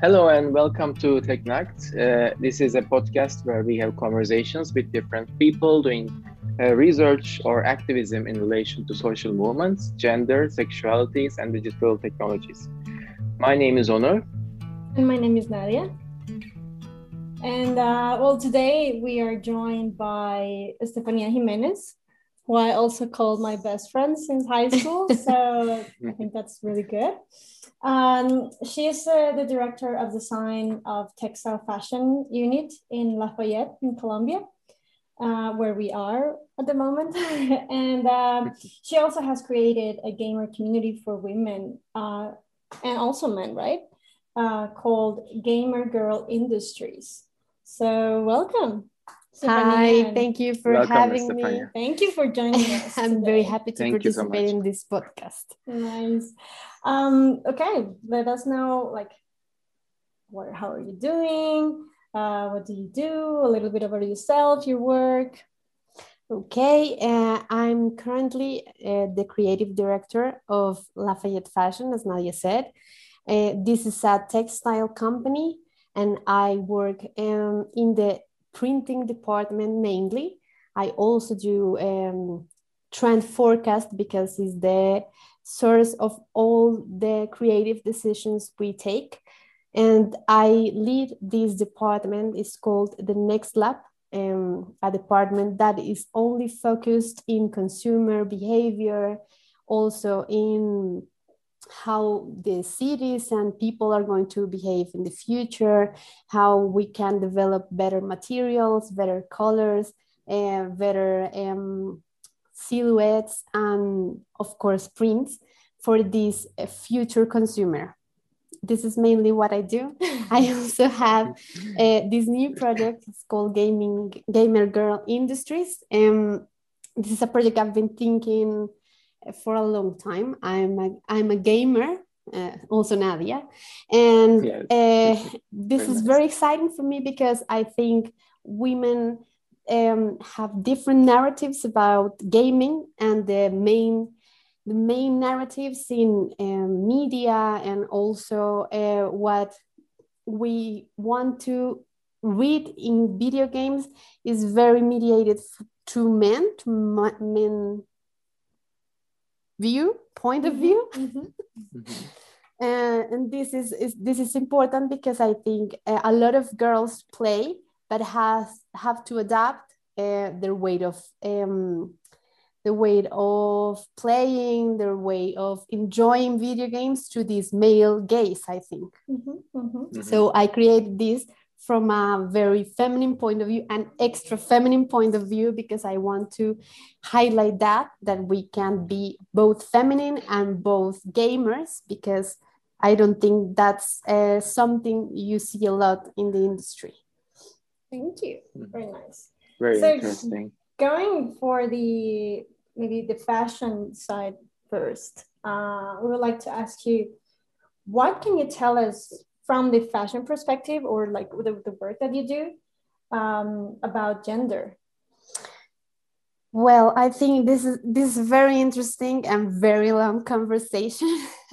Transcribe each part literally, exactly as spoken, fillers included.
Hello and welcome to TechNacht. Uh, this is a podcast where we have conversations with different people doing uh, research or activism in relation to social movements, gender, sexualities, and digital technologies. My name is Onur. And my name is Nadia. And uh, well, today we are joined by Estefania Jimenez, who I also called my best friend since high school. So I think that's really good. Um, she is uh, the director of design of Textile Fashion Unit in Lafayette in Colombia, uh, where we are at the moment. and uh, she also has created a gamer community for women uh, and also men, right? Uh, called Gamer Girl Industries. So welcome. Hi, thank you for welcome, having Estefania. me. Thank you for joining us. I'm today. very happy to Thank participate so in this podcast. Nice. Um, okay, let us know like what how are you doing? Uh, what do you do? A little bit about yourself, your work. Okay, uh, I'm currently uh, the creative director of Lafayette Fashion, as Nadia said. Uh, this is a textile company, and I work um, in the printing department mainly. I also do um, trend forecast because it's the source of all the creative decisions we take. And I lead this department. It's called the Next Lab, um, a department that is only focused in consumer behavior, also in how the cities and people are going to behave in the future, how we can develop better materials, better colors, uh, better um, silhouettes, and of course prints for this uh, future consumer. This is mainly what I do. I also have uh, this new project. It's called Gaming Gamer Girl Industries. Um, this is a project I've been thinking for a long time. I'm a, I'm a gamer, uh, also Nadia. And yes. uh, this very is nice. very exciting for me because I think women um, have different narratives about gaming, and the main the main narratives in um, media and also uh, what we want to read in video games is very mediated f- to men, to men view, point of view. Mm-hmm. Mhm. Uh, and this is, is this is important because I think uh, a lot of girls play but has have to adapt uh, their way of um, the way of playing, their way of enjoying video games to this male gaze, I think. Mm-hmm. Mm-hmm. Mhm. So I created this from a very feminine point of view, an extra feminine point of view, because I want to highlight that, that we can be both feminine and both gamers, because I don't think that's uh, something you see a lot in the industry. Thank you. Very nice. Very So, interesting. Going for the maybe the fashion side first, uh, we would like to ask you, what can you tell us from the fashion perspective, or like the, the work that you do, um, about gender? Well, I think this is this is very interesting and very long conversation.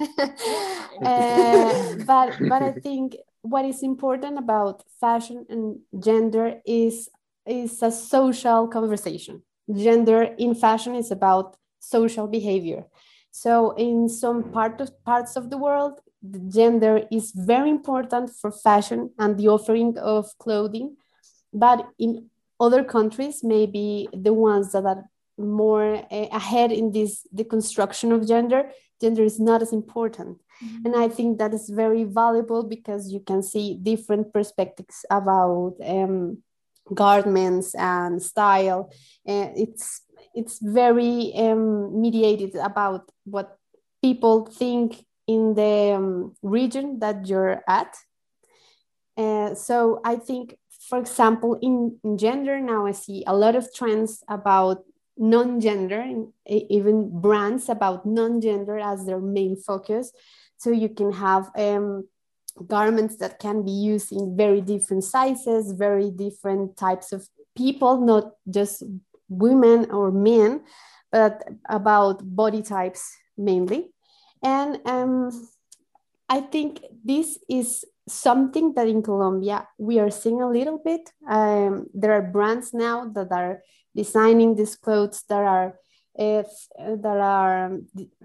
uh, but but I think what is important about fashion and gender is is a social conversation. Gender in fashion is about social behavior. So in some part of parts of the world, the gender is very important for fashion and the offering of clothing, but in other countries, maybe the ones that are more uh, ahead in this the construction of gender, gender is not as important. Mm-hmm. And I think that is very valuable because you can see different perspectives about um, garments and style. Uh, it's it's very um, mediated about what people think in the um, region that you're at. Uh, so I think, for example, in, in gender now, I see a lot of trends about non-gender, even brands about non-gender as their main focus. So you can have um, garments that can be used in very different sizes, very different types of people, not just women or men, but about body types mainly. And um, I think this is something that in Colombia we are seeing a little bit. Um, there are brands now that are designing these clothes that are uh, that are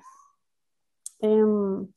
um,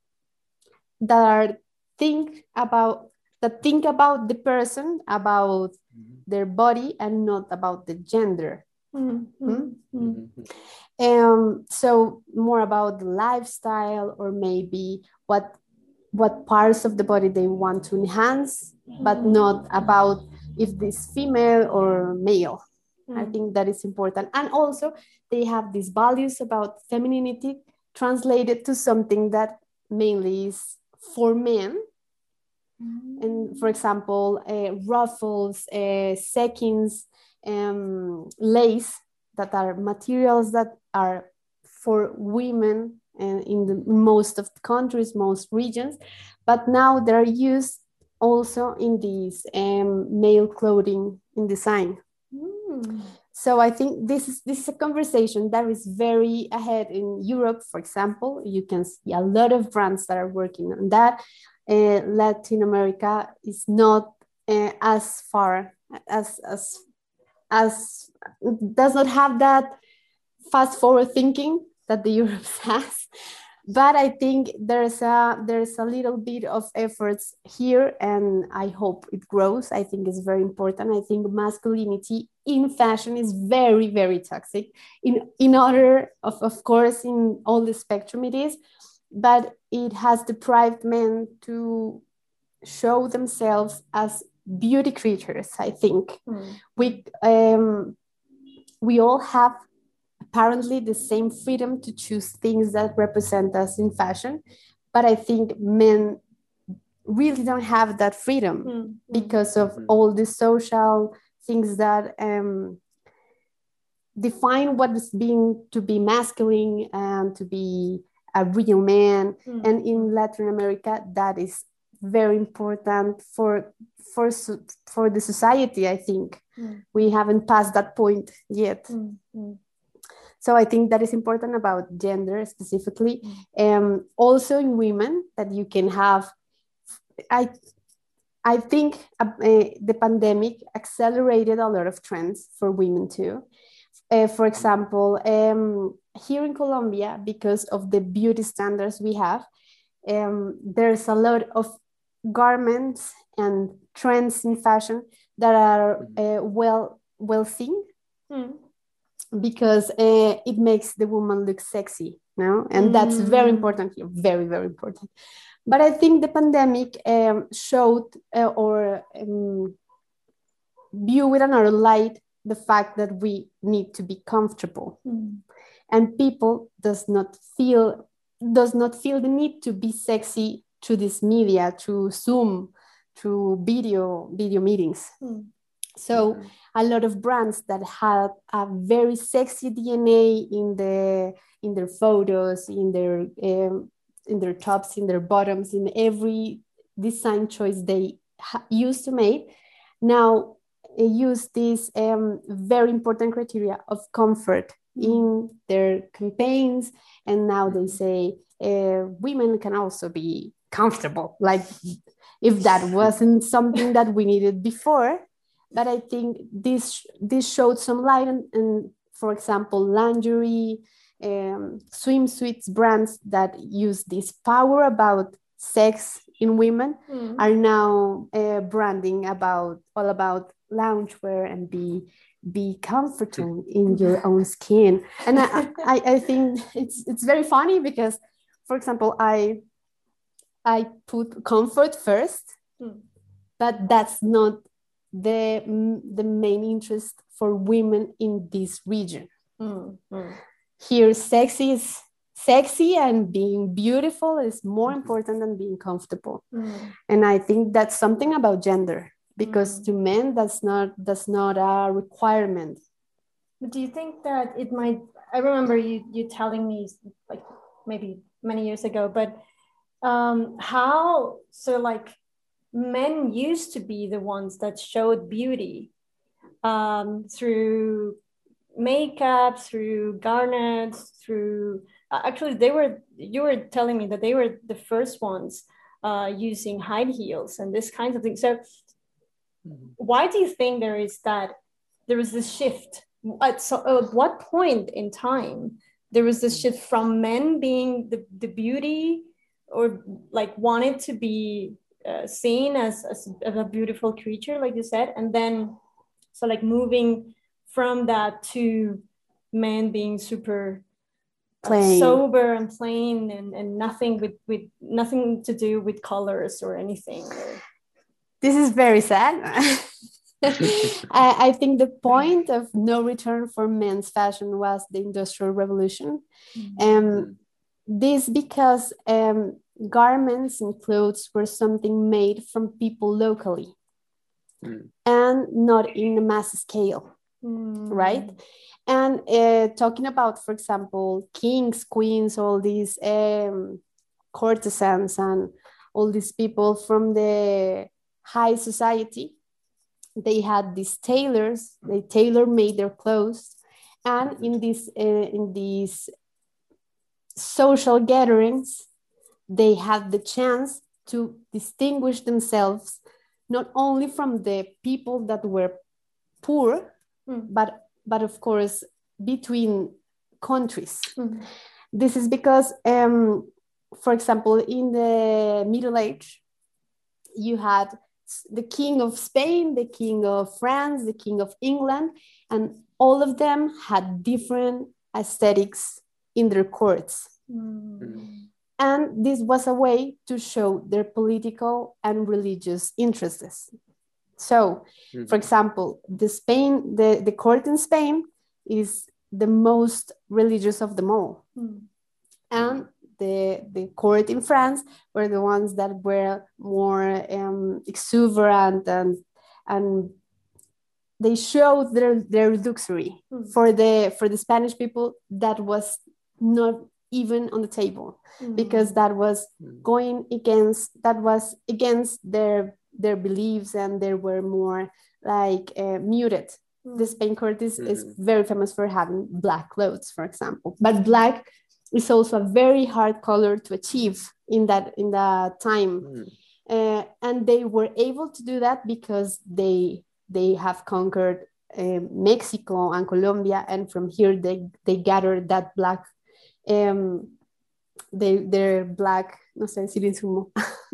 that are think about that think about the person, about mm-hmm. their body, and not about the gender. Mm-hmm. Mm-hmm. Mm-hmm. Um, so more about the lifestyle, or maybe what what parts of the body they want to enhance, but not about if this female or male. Mm. I think that is important. And also they have these values about femininity translated to something that mainly is for men. Mm. And for example, uh, ruffles, uh, sequins, um, lace, that are materials that are for women and in the most of the countries, most regions, but now they're used also in these um, male clothing in design. Mm. So I think this is this is a conversation that is very ahead in Europe. For example, you can see a lot of brands that are working on that. Uh, Latin America is not uh, as far as as as does not have that fast forward thinking that the Europe has, but I think there's a there's a little bit of efforts here, and I hope it grows. I think it's very important. I think masculinity in fashion is very, very toxic. In in other of of course in all the spectrum it is, but it has deprived men to show themselves as beauty creatures. I think mm. we um we all have apparently the same freedom to choose things that represent us in fashion, but I think men really don't have that freedom mm-hmm. because of mm-hmm. all the social things that um, define what is being to be masculine and to be a real man. Mm-hmm. And in Latin America, that is very important for for for the society. I think mm-hmm. we haven't passed that point yet. Mm-hmm. So I think that is important about gender specifically. Um, also in women, that you can have, I, I think uh, the pandemic accelerated a lot of trends for women too. Uh, for example, um, here in Colombia, because of the beauty standards we have, um, there's a lot of garments and trends in fashion that are uh, well, well seen. Mm. Because uh, it makes the woman look sexy, no? And mm. that's very important here, very, very important. But I think the pandemic um, showed uh, or um, view with another light the fact that we need to be comfortable. Mm. And people does not feel does not feel the need to be sexy through this media, through Zoom, through video, video meetings. Mm. So mm-hmm. a lot of brands that have a very sexy D N A in the in their photos, in their um, in their tops, in their bottoms, in every design choice they ha- used to make, now uh, use this um, very important criteria of comfort mm-hmm. in their campaigns. And now they say uh, women can also be comfortable, like if that wasn't something that we needed before. But I think this this showed some light, and, and for example, lingerie, um, swimsuits brands that use this power about sex in women mm. are now uh, branding about all about loungewear and be be comfortable in your own skin. And I, I, I think it's it's very funny because, for example, I I put comfort first, mm. but that's not the the main interest for women in this region. Mm, mm. Here, sexy is sexy, and being beautiful is more important than being comfortable. Mm. And I think that's something about gender, because mm. to men that's not that's not a requirement. But do you think that it might? I remember you you telling me like maybe many years ago, but um, how so like. Men used to be the ones that showed beauty um, through makeup, through garnets, through uh, actually they were you were telling me that they were the first ones uh, using high heels and this kinds of things. So why do you think there is that, there was this shift? At, so, at what point in time there was this shift from men being the, the beauty, or like wanted to be uh, seen as, as, as a beautiful creature, like you said, and then so like moving from that to men being super uh, sober and plain, and, and nothing with, with nothing to do with colors or anything. Or... This is very sad. I, I think the point of no return for men's fashion was the Industrial Revolution. Mm-hmm. Um, this because um, garments and clothes were something made from people locally mm. and not in a mass scale, mm. right? And uh, talking about, for example, kings, queens, all these um, courtesans and all these people from the high society, they had these tailors, they tailor-made their clothes, and in these uh, in these social gatherings, they had the chance to distinguish themselves not only from the people that were poor, mm. but but of course between countries. Mm. This is because, um, for example, in the Middle Age, you had the king of Spain, the king of France, the king of England, and all of them had different aesthetics in their courts. Mm. And this was a way to show their political and religious interests. So, mm-hmm. for example, the Spain, the, the court in Spain is the most religious of them all. Mm. And the, the court in France were the ones that were more um, exuberant, and, and they showed their, their luxury. Mm. For the, for the Spanish people, that was not even on the table, mm. because that was going against, that was against their, their beliefs, and they were more like uh, muted. Mm. The Spain court is, mm. is very famous for having black clothes, for example, but black is also a very hard color to achieve in that, in that time. Mm. Uh, and they were able to do that because they, they have conquered uh, Mexico and Colombia, and from here they, they gathered that black Um, they, they're black, no sé decir insumo.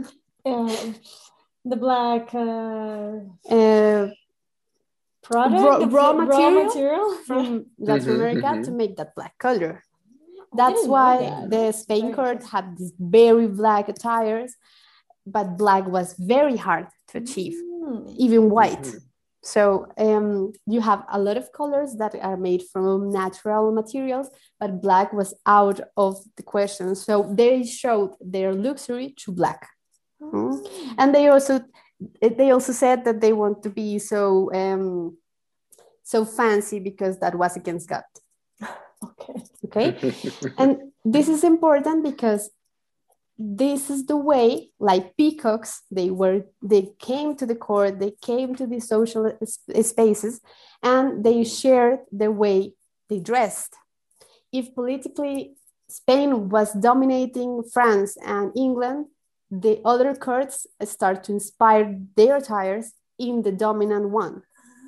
uh, the black uh, uh, product, raw, the raw, material raw material from yeah. Latin mm-hmm, America mm-hmm. to make that black color. That's why that. the Spain court had these very black attires, but black was very hard to achieve, mm. even white. Mm-hmm. So um, you have a lot of colors that are made from natural materials, but black was out of the question. So they showed their luxury to black. Oh. Mm. And they also they also said that they want to be so um, so fancy because that was against God. Okay. Okay. And this is important because this is the way, like peacocks, they were, they came to the court, they came to the social spaces, and they shared the way they dressed. If politically Spain was dominating France and England, the other courts start to inspire their attires in the dominant one.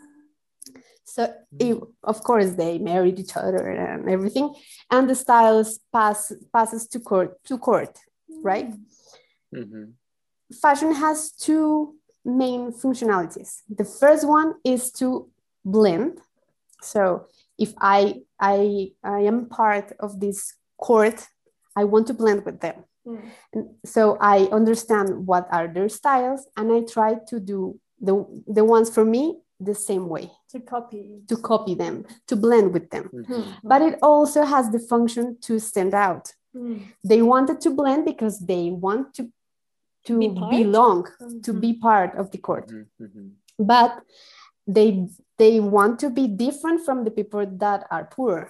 So, it, of course, they married each other and everything, and the styles pass passes to court to court. Right? Mm-hmm. Fashion has two main functionalities. The first one is to blend. So if I, I, I am part of this court, I want to blend with them. Mm. And so I understand what are their styles, and I try to do the, the ones for me the same way. To copy. To copy them, to blend with them. Mm-hmm. But it also has the function to stand out. Mm. They wanted to blend because they want to, to be belong, mm-hmm. to be part of the court. Mm-hmm. But they, they want to be different from the people that are poor.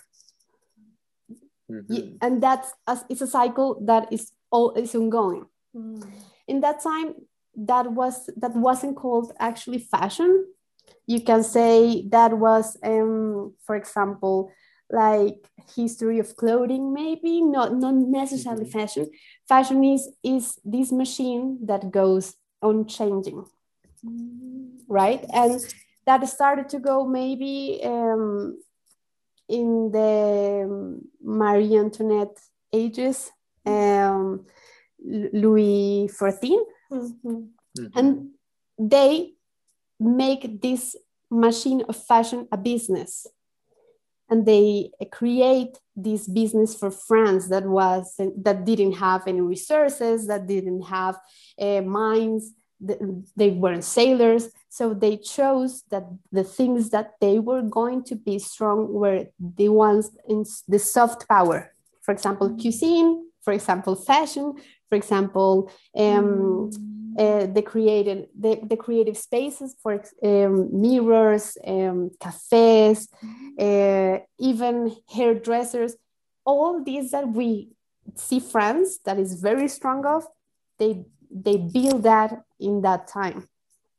Mm-hmm. And that's a, it's a cycle that is, all, is ongoing. Mm. In that time, that, was, that wasn't called actually fashion. You can say that was, um, for example, like history of clothing, maybe not not necessarily Mm-hmm. fashion. Fashion is is this machine that goes on changing, right? And that started to go maybe um, in the Marie Antoinette ages, um, Louis fourteenth, Mm-hmm. Mm-hmm. and they make this machine of fashion a business, and they create this business for France that was that didn't have any resources, that didn't have uh, mines, they weren't sailors, so they chose that the things that they were going to be strong were the ones in the soft power. For example, cuisine, for example, fashion, for example, um, uh, the created the, the creative spaces for um, mirrors, um, cafes, uh, even hairdressers. All these that we see France that is very strong of, they they build that in that time,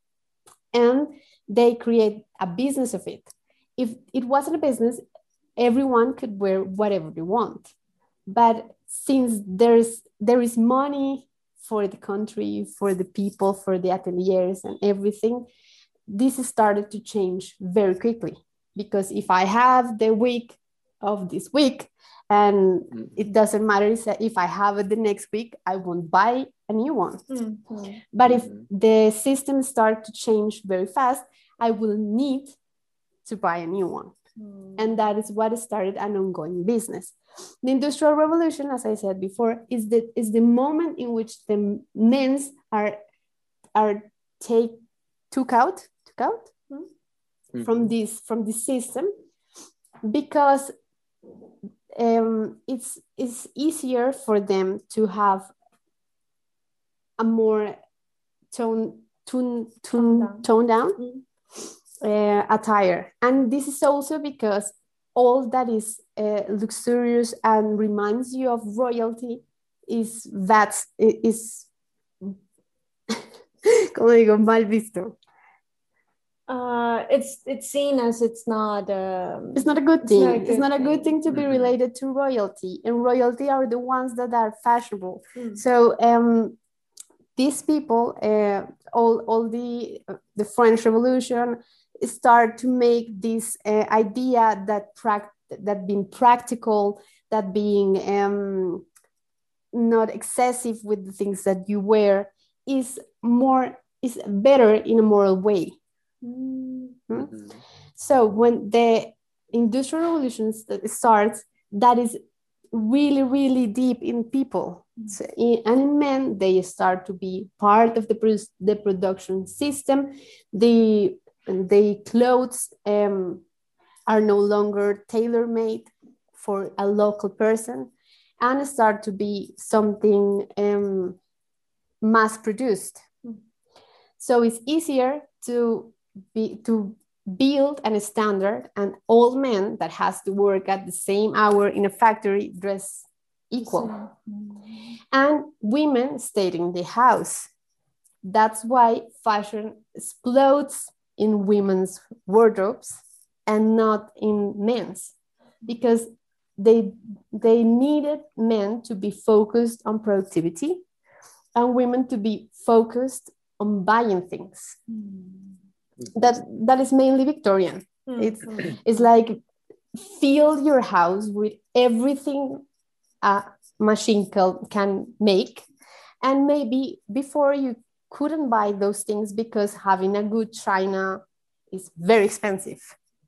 and they create a business of it. If it wasn't a business, everyone could wear whatever they want. But since there's there is money for the country, for the people, for the ateliers and everything, this started to change very quickly. Because if I have the week of this week, and it doesn't matter if I have it the next week, I won't buy a new one. Mm-hmm. But if the system starts to change very fast, I will need to buy a new one. Mm. And that is what started an ongoing business. The Industrial Revolution, as I said before, is the, is the moment in which the men are, are take, took out, took out mm-hmm. from, this, from this system, because um, it's, it's easier for them to have a more tone, tone, tone, down, tone down mm-hmm. uh, attire. And this is also because all that is uh, luxurious and reminds you of royalty is that is, como digo, mal visto. Uh, it's it's seen as it's not um, it's not a good thing. It's not a good, it's not a good thing. thing to be mm-hmm. related to royalty, and royalty are the ones that are fashionable. Mm. So um, these people, uh, all all the uh, the French Revolution, start to make this uh, idea that prac- that being practical, that being um, not excessive with the things that you wear is more is better in a moral way. Mm-hmm. So when the Industrial Revolution starts, that is really, really deep in people. Mm-hmm. So in, and in men, they start to be part of the, the production system. The, the clothes um, are no longer tailor-made for a local person, and start to be something um, mass-produced. Mm-hmm. So it's easier to Be, to build a standard, and all men that has to work at the same hour in a factory dress equal. Mm-hmm. And women stayed in the house. That's why fashion explodes in women's wardrobes and not in men's, because they, they needed men to be focused on productivity and women to be focused on buying things. Mm-hmm. That that is mainly Victorian. Mm-hmm. It's it's like fill your house with everything a machine can make, and maybe before you couldn't buy those things because having a good china is very expensive,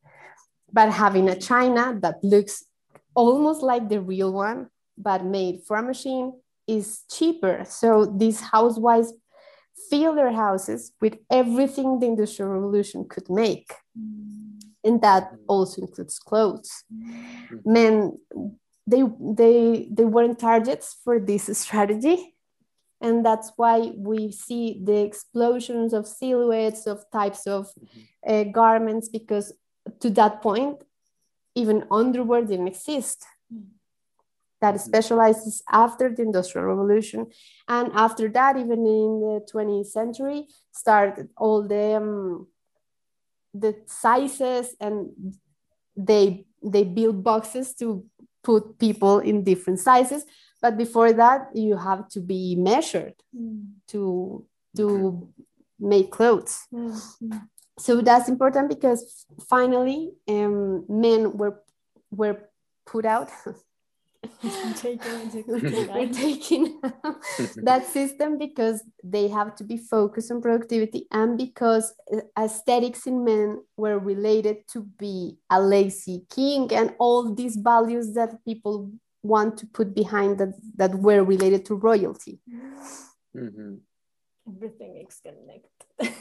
but having a china that looks almost like the real one but made for a machine is cheaper. So these housewives fill their houses with everything the Industrial Revolution could make. Mm. And that also includes clothes. Mm. Men, they, they, they weren't targets for this strategy. And that's why we see the explosions of silhouettes, of types of uh, garments, because to that point, even underwear didn't exist. That specializes after the Industrial Revolution. And after that, even in the twentieth century, started all the, um, the sizes, and they they build boxes to put people in different sizes. But before that, you have to be measured mm. to, to make clothes. Mm-hmm. So that's important because finally um, men were, were put out. We're taking that system because they have to be focused on productivity, and because aesthetics in men were related to be a lazy king and all these values that people want to put behind that, that were related to royalty. Mm-hmm. Everything is connected.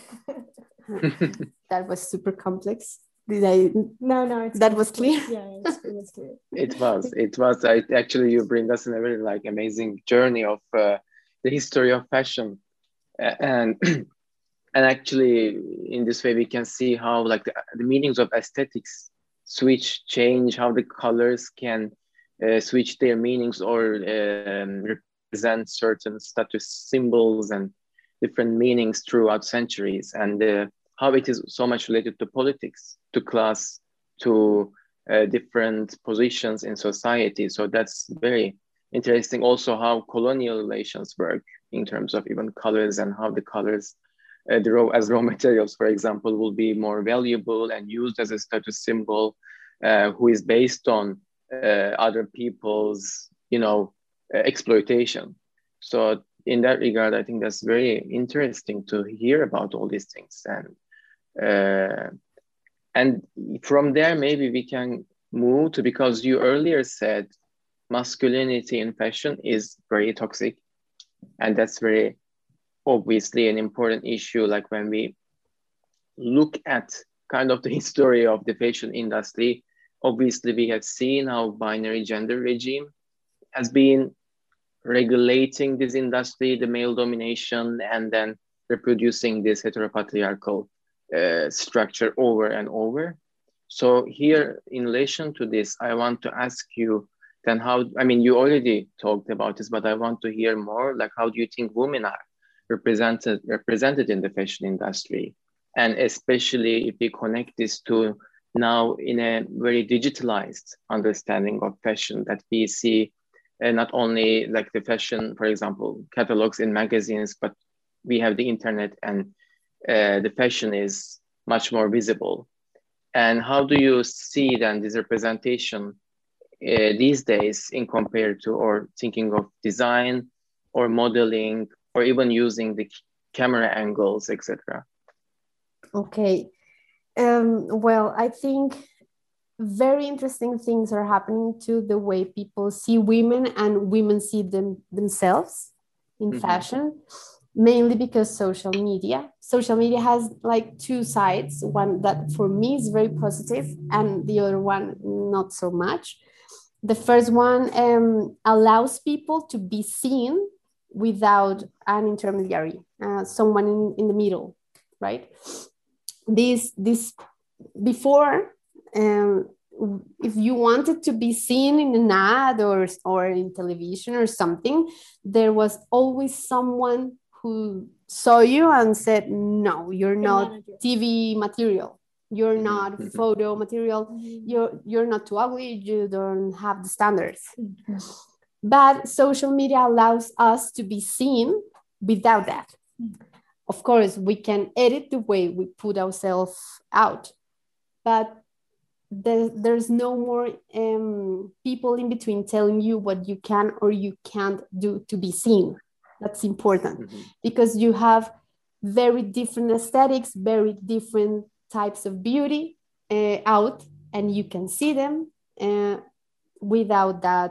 That was super complex. Did I? No, no. It's that was clear. Yeah, it's, it was clear. It was. It was. I, actually, you bring us in a very like amazing journey of uh, the history of fashion, uh, and and actually, in this way, we can see how like the, the meanings of aesthetics switch, change, how the colors can uh, switch their meanings or um, represent certain status symbols and different meanings throughout centuries, and uh, how it is so much related to politics, to class, to uh, different positions in society. So that's very interesting. Also, how colonial relations work in terms of even colors, and how the colors, uh, the raw, as raw materials, for example, will be more valuable and used as a status symbol, uh, who is based on uh, other people's, you know, uh, exploitation. So in that regard, I think that's very interesting to hear about all these things. And uh, and from there, maybe we can move to, because you earlier said masculinity in fashion is very toxic. And that's very obviously an important issue. Like when we look at kind of the history of the fashion industry, obviously we have seen how binary gender regime has been regulating this industry, the male domination, and then reproducing this heteropatriarchal uh, structure over and over. So here, in relation to this, I want to ask you then how, I mean, you already talked about this, but I want to hear more, like how do you think women are represented, represented in the fashion industry? And especially if we connect this to now in a very digitalized understanding of fashion, that we see and not only like the fashion, for example, catalogs in magazines, but we have the internet, and uh, the fashion is much more visible. And how do you see then this representation uh, these days in compared to, or thinking of design or modeling, or even using the camera angles, et cetera? Okay. Um, well, I think very interesting things are happening to the way people see women and women see them themselves in mm-hmm. fashion, mainly because social media. Social media has like two sides, one that for me is very positive and the other one not so much. The first one um, allows people to be seen without an intermediary, uh, someone in, in the middle, right? This, this before, Um, if you wanted to be seen in an ad or, or in television or something, there was always someone who saw you and said, no, you're not T V material. You're not mm-hmm. photo material. Mm-hmm. You're, you're not too ugly. You don't have the standards. Mm-hmm. But social media allows us to be seen without that. Mm-hmm. Of course, we can edit the way we put ourselves out, but There, there's no more um, people in between telling you what you can or you can't do to be seen. That's important mm-hmm. because you have very different aesthetics, very different types of beauty uh, out, and you can see them uh, without that,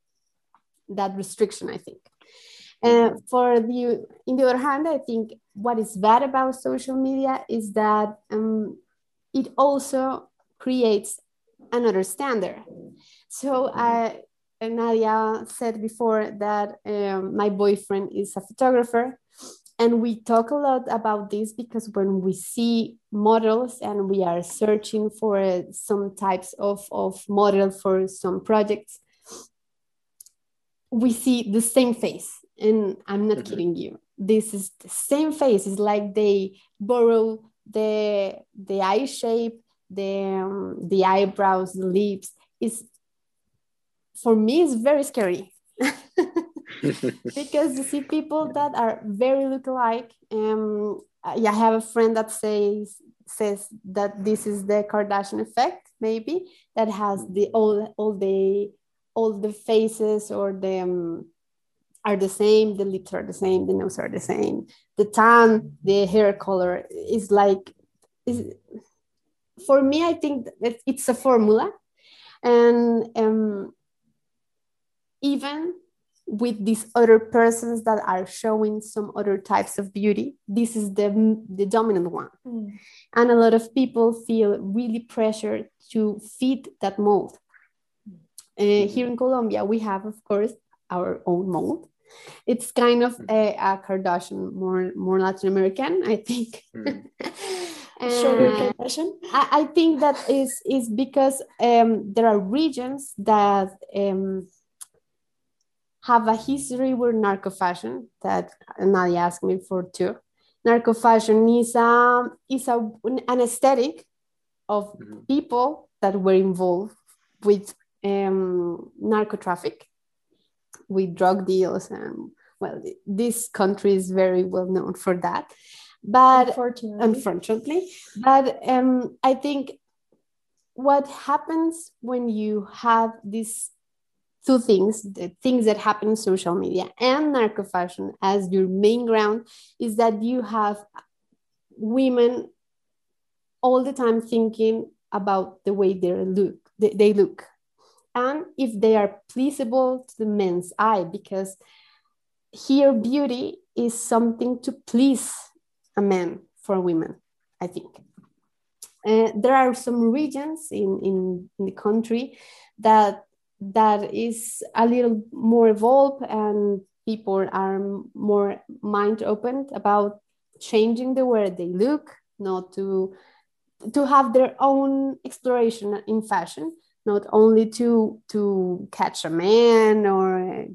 that restriction, I think. Uh, for the, in the other hand, I think what is bad about social media is that um, it also creates another standard. So I, Nadia said before that um, my boyfriend is a photographer, and we talk a lot about this because when we see models and we are searching for uh, some types of, of model for some projects, we see the same face. And I'm not mm-hmm. kidding you. This is the same face. It's like they borrow the, the eye shape, the um, the eyebrows, the lips, is for me is very scary. Because you see people that are very look-alike. Um, I have a friend that says says that this is the Kardashian effect, maybe, that has the all all the all the faces or the um, are the same, the lips are the same, the nose are the same, the tan, the hair color is like is for me. I think that it's a formula, and um, even with these other persons that are showing some other types of beauty, this is the, the dominant one. Mm. And a lot of people feel really pressured to fit that mold. Uh, here in Colombia, we have, of course, our own mold. It's kind of a, a Kardashian, more, more Latin American, I think. Mm. Sugar Kardashian? I, I think that is, is because um, there are regions that um, have a history with narco fashion that Nadia asked me for too. Narco fashion is, a, is a, an aesthetic of mm-hmm. people that were involved with um, narco traffic, with drug deals. And well, this country is very well known for that. But unfortunately, unfortunately but um, I think what happens when you have this two things, the things that happen in social media and narco fashion as your main ground, is that you have women all the time thinking about the way they look, they, they look, and if they are pleasable to the men's eye, because here beauty is something to please a man for women, I think. Uh, there are some regions in, in, in the country that that is a little more evolved, and people are more mind open about changing the way they look, not to to have their own exploration in fashion, not only to to catch a man or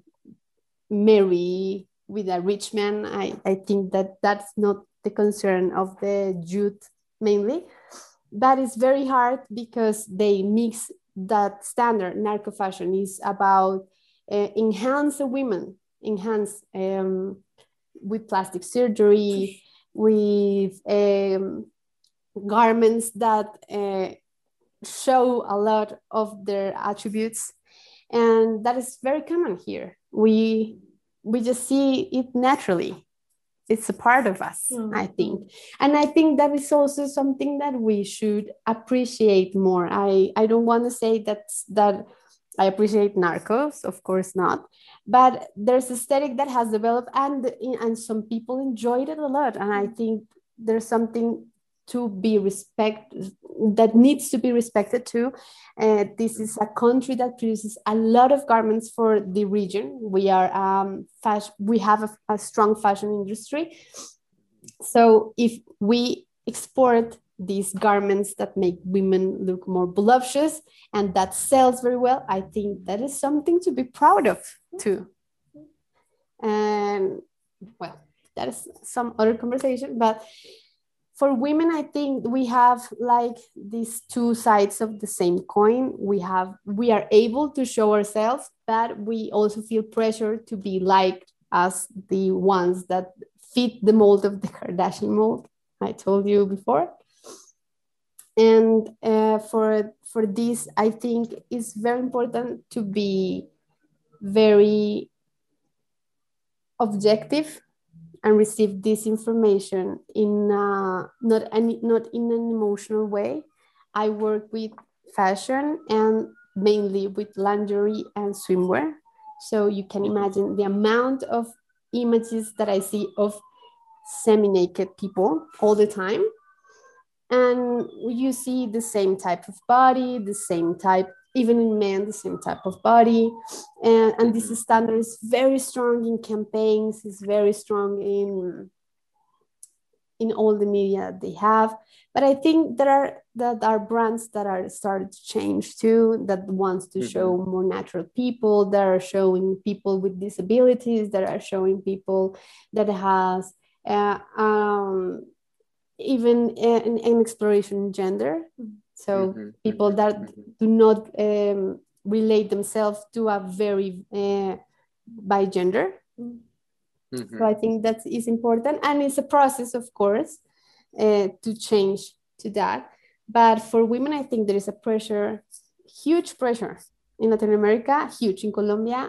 marry with a rich man. I, I think that that's not the concern of the youth mainly. That is very hard because they mix that standard. Narco fashion is about uh, enhance the women, enhance um, with plastic surgery, with um, garments that uh, show a lot of their attributes, and that is very common here. We we just see it naturally. It's a part of us, mm-hmm. I think. And I think that is also something that we should appreciate more. I, I don't want to say that, that I appreciate narcos, of course not. But there's aesthetic that has developed, and, and some people enjoyed it a lot. And I think there's something to be respected, that needs to be respected too. Uh, this is a country that produces a lot of garments for the region. We are um, fashion, we have a, a strong fashion industry. So if we export these garments that make women look more voluptuous and that sells very well, I think that is something to be proud of too. And well, that is some other conversation, but for women, I think we have like these two sides of the same coin. We have, we are able to show ourselves, but we also feel pressure to be liked as the ones that fit the mold of the Kardashian mold, I told you before. And uh, for, for this, I think it's very important to be very objective and receive this information in uh, not any, not in an emotional way. I work with fashion and mainly with lingerie and swimwear. So you can imagine the amount of images that I see of semi-naked people all the time. And you see the same type of body, the same type, even in men, the same type of body. And, and this standard is very strong in campaigns, is very strong in, in all the media they have. But I think there are, that are brands that are started to change too, that wants to mm-hmm. show more natural people, that are showing people with disabilities, that are showing people that has uh, um, even an, an exploration in gender. So Mm-hmm. people that Mm-hmm. do not um, relate themselves to a very uh, by gender. Mm-hmm. So I think that is important, and it's a process, of course, uh, to change to that. But for women, I think there is a pressure, huge pressure in Latin America, huge in Colombia,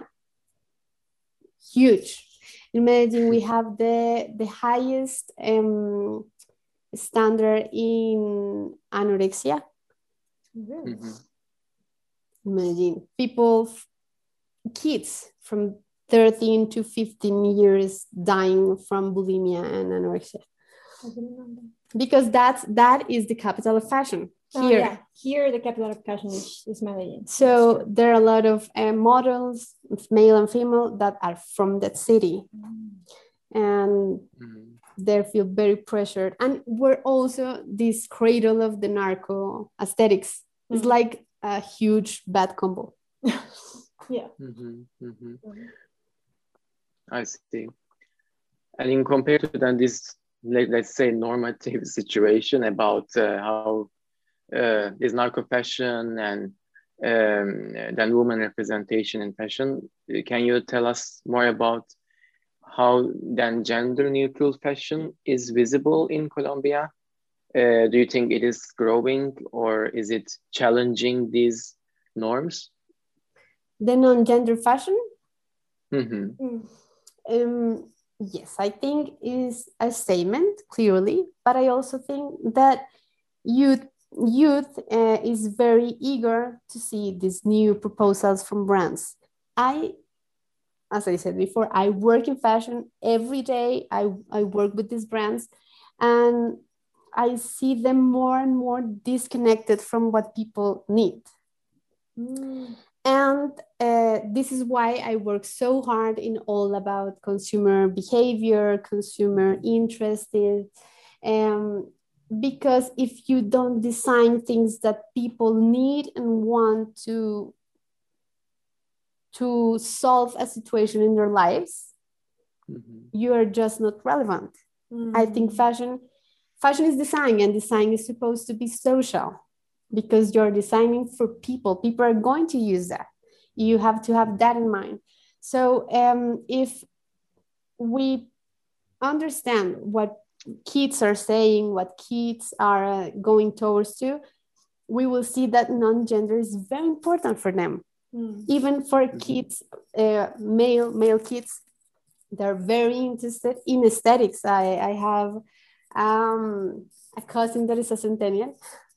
huge. In Medellin, we have the the highest um, standard in anorexia. Really? Mm-hmm. In Medellin, people, kids from thirteen to fifteen years dying from bulimia and anorexia. I didn't know that. Because that's that is the capital of fashion here. Oh, yeah. Here, the capital of fashion is, is Medellin. So there are a lot of uh, models, male and female, that are from that city, and Mm-hmm. they feel very pressured. And we're also this cradle of the narco aesthetics. Mm-hmm. It's like a huge bad combo. Yeah. Mm-hmm. Mm-hmm. I see. And in compared to then this, let, let's say, normative situation about uh, how uh, this narco fashion and um, then woman representation in fashion, can you tell us more about how then gender neutral fashion is visible in Colombia? Uh, do you think it is growing, or is it challenging these norms? The non-gender fashion? Mm-hmm. Mm. Um, yes, I think is a statement, clearly, but I also think that youth youth uh, is very eager to see these new proposals from brands. I, as I said before, I work in fashion every day. I, I work with these brands, and I see them more and more disconnected from what people need. Mm. And uh, this is why I work so hard in all about consumer behavior, consumer interested, um, because if you don't design things that people need and want to to solve a situation in their lives, mm-hmm. you are just not relevant. Mm-hmm. I think fashion, fashion is design, and design is supposed to be social, because you're designing for people. People are going to use that. You have to have that in mind. So um, if we understand what kids are saying, what kids are uh, going towards to, we will see that non-gender is very important for them. Mm. Even for kids, uh, male male kids, they're very interested in aesthetics. I, I have um, a cousin that is a centennial.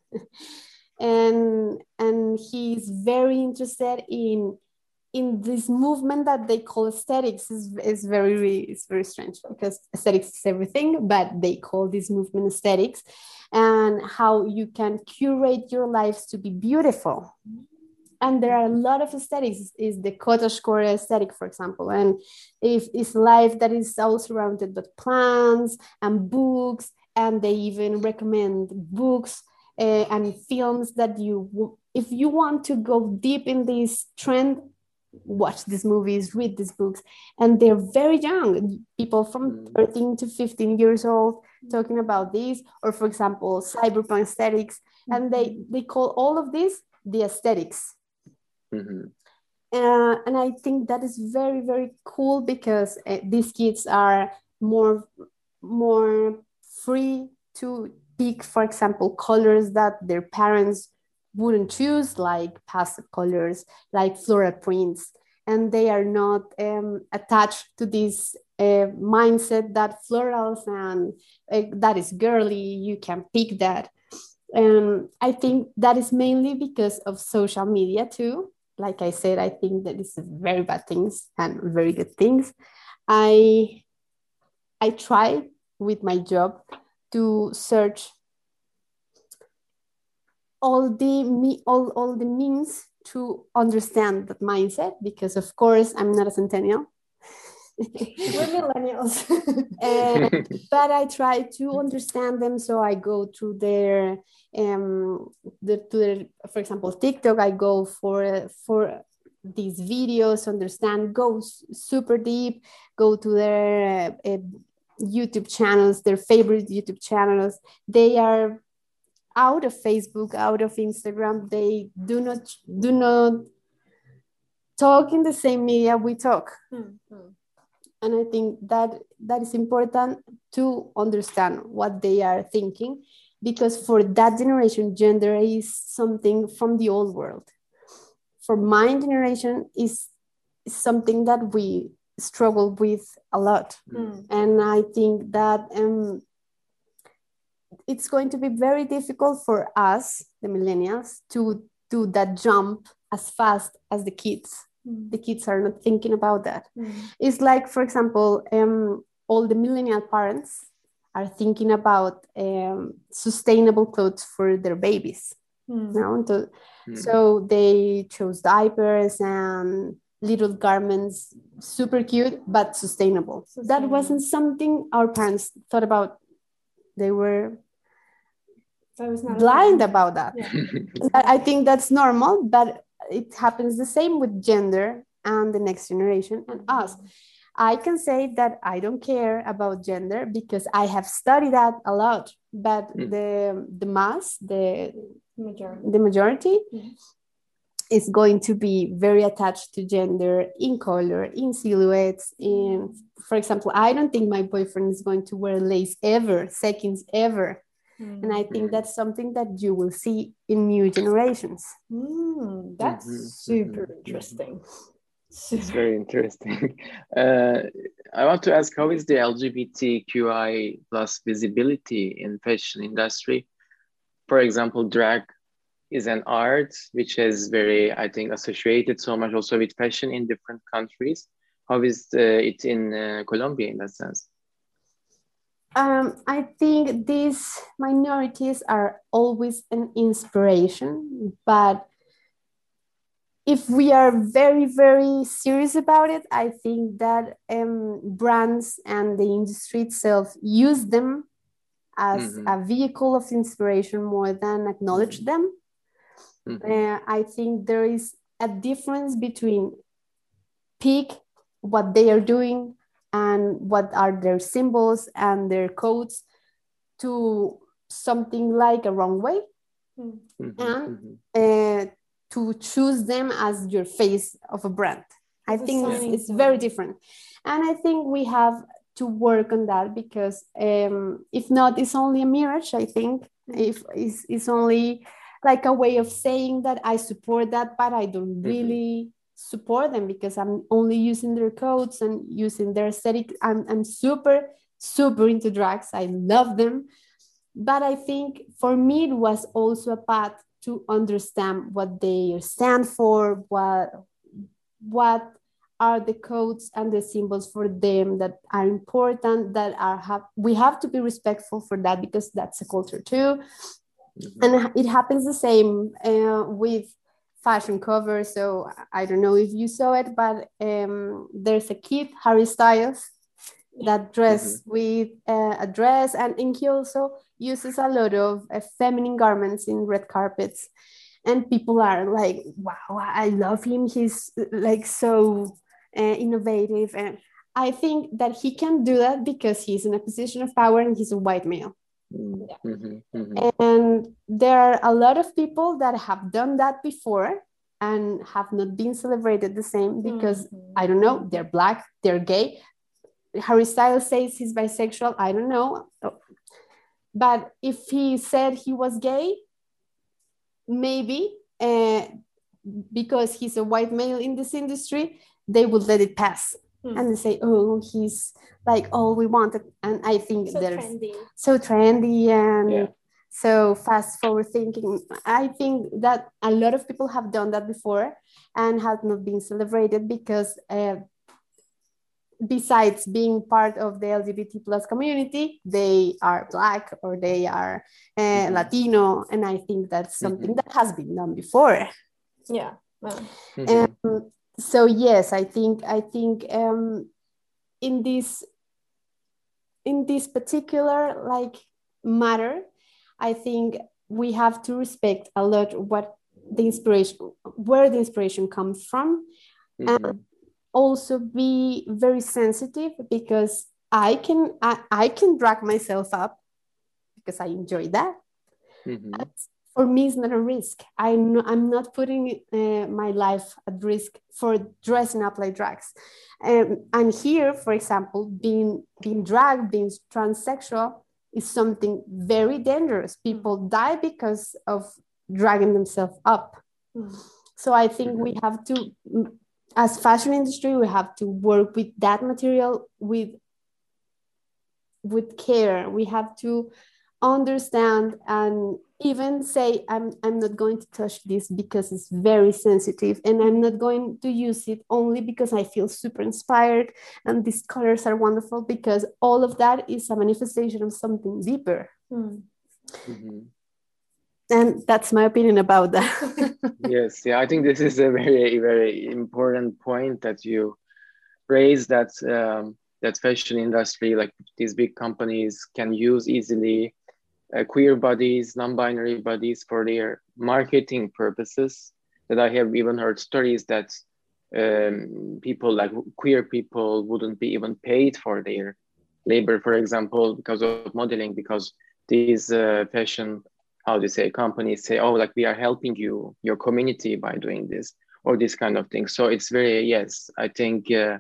and and he's very interested in in this movement that they call aesthetics. Is is very it's very strange, because aesthetics is everything, but they call this movement aesthetics, and how you can curate your lives to be beautiful. And there are a lot of aesthetics. Is the cottagecore aesthetic, for example, and if it's life that is all surrounded with plants and books, and they even recommend books Uh, and films that you, if you want to go deep in this trend, watch these movies, read these books. And they're very young, people from thirteen to fifteen years old talking about this. Or for example, cyberpunk aesthetics, and they they call all of this the aesthetics. Mm-hmm. Uh, and I think that is very, very cool, because uh, these kids are more more free to pick, for example, colors that their parents wouldn't choose, like pastel colors, like floral prints, and they are not um, attached to this uh, mindset that florals and uh, that is girly, you can pick that. And I think that is mainly because of social media too. Like I said, I think that is very bad things and very good things. I I try with my job to search all the all, all the means to understand that mindset, because of course I'm not a centennial. We're millennials. uh, but I try to understand them. So I go to their um the, to their, for example, TikTok. I go for for these videos, understand, go super deep, go to their uh, uh, YouTube channels, their favorite YouTube channels. They are out of Facebook, out of Instagram, they do not do not talk in the same media we talk. Mm-hmm. And I think that that is important to understand what they are thinking, because for that generation, gender is something from the old world. For my generation, is something that we struggle with a lot. Mm. And I think that um, it's going to be very difficult for us, the millennials, to do that jump as fast as the kids. Mm. The kids are not thinking about that. Mm. It's like, for example, um, all the millennial parents are thinking about um, sustainable clothes for their babies. Mm. No? So, Mm. so they chose diapers and little garments, super cute, but sustainable. Sustainable. That wasn't something our parents thought about. They were That was not blind okay. about that. Yeah. I think that's normal, but it happens the same with gender and the next generation and us. I can say that I don't care about gender because I have studied that a lot, but Mm. the the mass, the Majority. the majority Mm. is going to be very attached to gender in color, in silhouettes. In, for example, I don't think my boyfriend is going to wear lace ever, seconds ever. Mm. And I think Mm. that's something that you will see in new generations. Mm, that's Mhm, super mhm, interesting. It's very interesting. Uh, I want to ask, how is the L G B T Q I plus visibility in fashion industry? For example, drag is an art which is very, I think, associated so much also with fashion in different countries. How is uh, it in uh, Colombia in that sense? Um, I think these minorities are always an inspiration, but if we are very, very serious about it, I think that um, brands and the industry itself use them as Mhm. a vehicle of inspiration more than acknowledge Mhm. them. Mhm. Uh, I think there is a difference between pick what they are doing and what are their symbols and their codes to something like a runway, Mm. Mhm. and Mhm. uh, to choose them as your face of a brand. I As a think it's, signing it's very point. different. And I think we have to work on that because um, if not, it's only a mirage, I think. If it's, it's only like a way of saying that I support that, but I don't Mhm. really support them because I'm only using their codes and using their aesthetic. I'm, I'm super, super into drags. I love them. But I think for me, it was also a path to understand what they stand for, what, what are the codes and the symbols for them that are important, that are have we have to be respectful for that because that's a culture too. Mhm. And it happens the same uh, with fashion covers. So I don't know if you saw it, but um, there's a kid, Harry Styles, that dress Mhm. with uh, a dress, and, and he also uses a lot of uh, feminine garments in red carpets, and people are like, wow, I love him, he's like so uh, innovative. And I think that he can do that because he's in a position of power and he's a white male. Mhm. Mhm. Mhm. And there are a lot of people that have done that before and have not been celebrated the same because Mhm. I don't know, they're black, they're gay. Harry Styles says he's bisexual. I don't know. But if he said he was gay, maybe uh, because he's a white male in this industry, they would let it pass. Mm. And they say, oh, he's like all we wanted. And I think So there's trendy. so trendy and Yeah. so fast forward thinking. I think that a lot of people have done that before and have not been celebrated because uh, besides being part of the L G B T plus community, they are Black or they are uh, Mhm. Latino. And I think that's something Mhm. that has been done before. Yeah. Wow. Mhm. Um, so yes, I think I think um, in this in this particular like matter, I think we have to respect a lot what the inspiration, where the inspiration comes from, Mhm. and also be very sensitive because I can I, I can drag myself up because I enjoy that. Mm-hmm. For me, it's not a risk. I'm not, I'm not putting uh, my life at risk for dressing up like drags. Um, and here, for example, being being drag, being transsexual is something very dangerous. People die because of dragging themselves up. Mm. So I think we have to, as fashion industry, we have to work with that material with with care. We have to understand and even say, I'm, I'm not going to touch this because it's very sensitive, and I'm not going to use it only because I feel super inspired and these colors are wonderful, because all of that is a manifestation of something deeper. Mm. Mm-hmm. And that's my opinion about that. Yes, yeah, I think this is a very, very important point that you raised, that um, that fashion industry, like these big companies, can use easily uh, queer bodies, non-binary bodies for their marketing purposes. That I have even heard stories that um, people like queer people wouldn't be even paid for their labor, for example, because of modeling, because these uh, fashion, how do you say, companies say, oh, like we are helping you, your community by doing this, or this kind of thing. So it's very, yes, I think uh,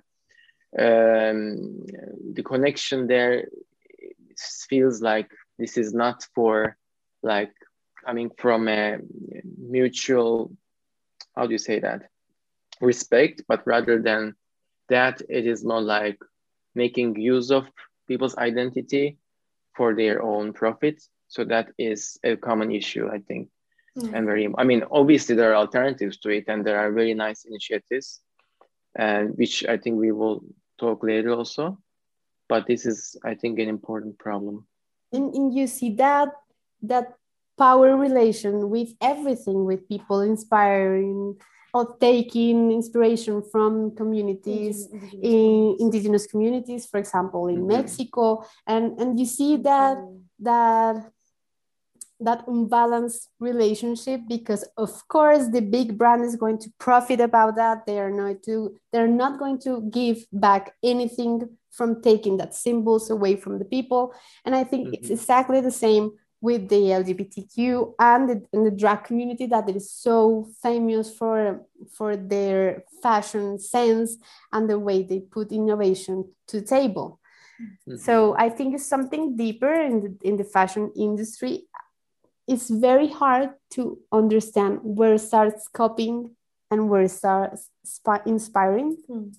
um, the connection there feels like this is not for like coming from a mutual, how do you say that, respect, but rather than that, it is more like making use of people's identity for their own profit. So that is a common issue, I think. Mm-hmm. And very, I mean, obviously there are alternatives to it, and there are very nice initiatives, and which I think we will talk later also. But this is, I think, an important problem. And, and you see that that power relation with everything, with people inspiring or taking inspiration from communities, indigenous, in indigenous communities, for example, in mm-hmm. Mexico, and and you see that that that unbalanced relationship, because of course the big brand is going to profit about that. They are not to they're not going to give back anything from taking that symbols away from the people. And I think mm-hmm. it's exactly the same with the L G B T Q and the, and the drag community, that is so famous for for their fashion sense and the way they put innovation to the table. Mm-hmm. So I think it's something deeper in the, in the fashion industry. It's very hard to understand where it starts copying and where it starts inspiring. Mm.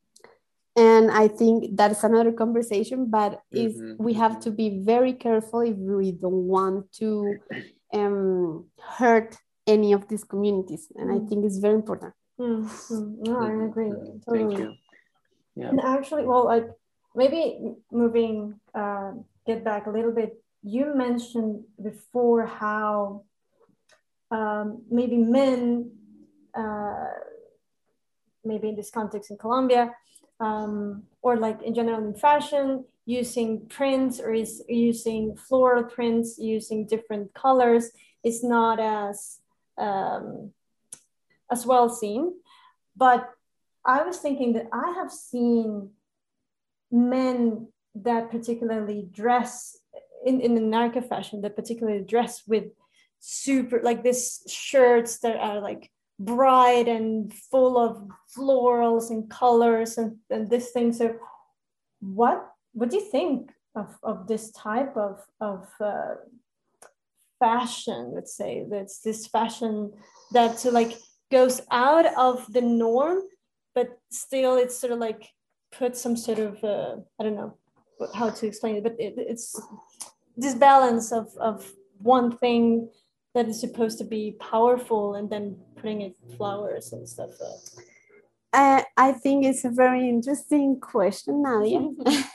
And I think that's another conversation, but is mm-hmm. we have to be very careful if we don't want to um, hurt any of these communities. And mm. I think it's very important. Mm-hmm. No, I agree. Mm-hmm. Totally. Thank you. Yeah. And actually, well, like maybe moving, uh, get back a little bit. You mentioned before how um, maybe men, uh, maybe in this context in Colombia, um, or like in general in fashion, using prints or is using floral prints, using different colors is not as um, as well seen. But I was thinking that I have seen men that particularly dress in, in the narco fashion, that particularly dress with super, like this shirts that are like bright and full of florals and colors and, and this thing. So what what do you think of, of this type of, of uh, fashion, let's say? That's this fashion that so like goes out of the norm, but still it's sort of like put some sort of, uh, I don't know how to explain it, but it, it's this balance of, of one thing that is supposed to be powerful and then putting it flowers and stuff. Uh, I think it's a very interesting question, Nadia.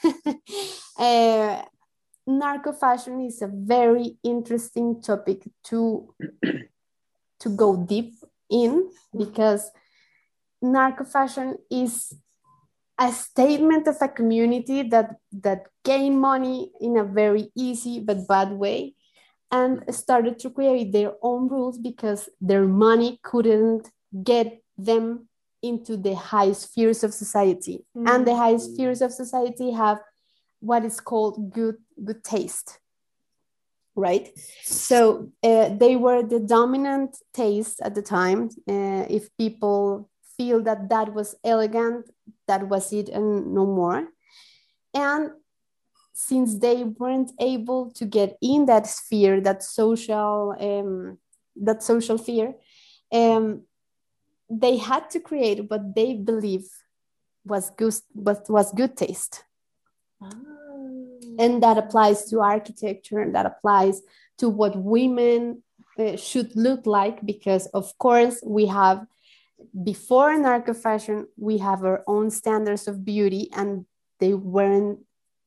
uh, narco fashion is a very interesting topic to, to go deep in, because narco fashion is a statement of a community that that gained money in a very easy but bad way, and started to create their own rules because their money couldn't get them into the high spheres of society. Mm. And the high spheres of society have what is called good good taste. right? So uh, they were the dominant taste at the time. Uh, if people feel that that was elegant, that was it and no more. And since they weren't able to get in that sphere, that social, um, that social sphere, um, they had to create what they believe was good, was, was good taste. Oh. And that applies to architecture, and that applies to what women uh, should look like, because of course we have, before narco fashion, we have our own standards of beauty, and they weren't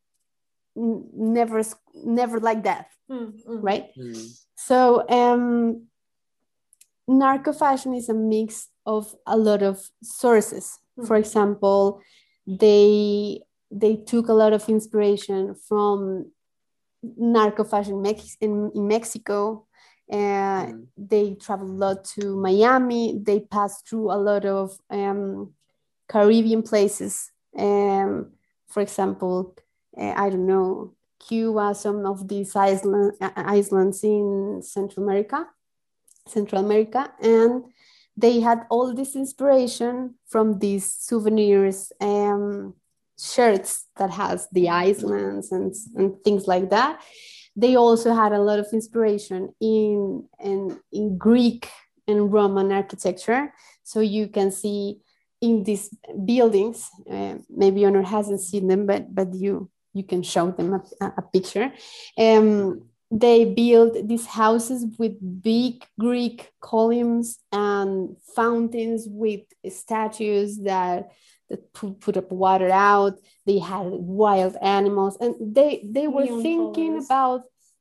n- never never like that, mm-hmm. right? Mm. So um, narco fashion is a mix of a lot of sources. Mm-hmm. For example, they they took a lot of inspiration from narco fashion Mex- in, in Mexico. Uh, mm. They traveled a lot to Miami. They passed through a lot of um, Caribbean places. Um, for example, uh, I don't know, Cuba, some of these island, uh, islands in Central America, Central America, and they had all this inspiration from these souvenirs, um, shirts that has the islands and, and things like that. They also had a lot of inspiration in, in, in Greek and Roman architecture. So you can see in these buildings, uh, maybe Honor hasn't seen them, but, but you, you can show them a, a picture. Um, they built these houses with big Greek columns and fountains with statues that, that put up water out. They had wild animals, and they, they were Neon thinking colors. About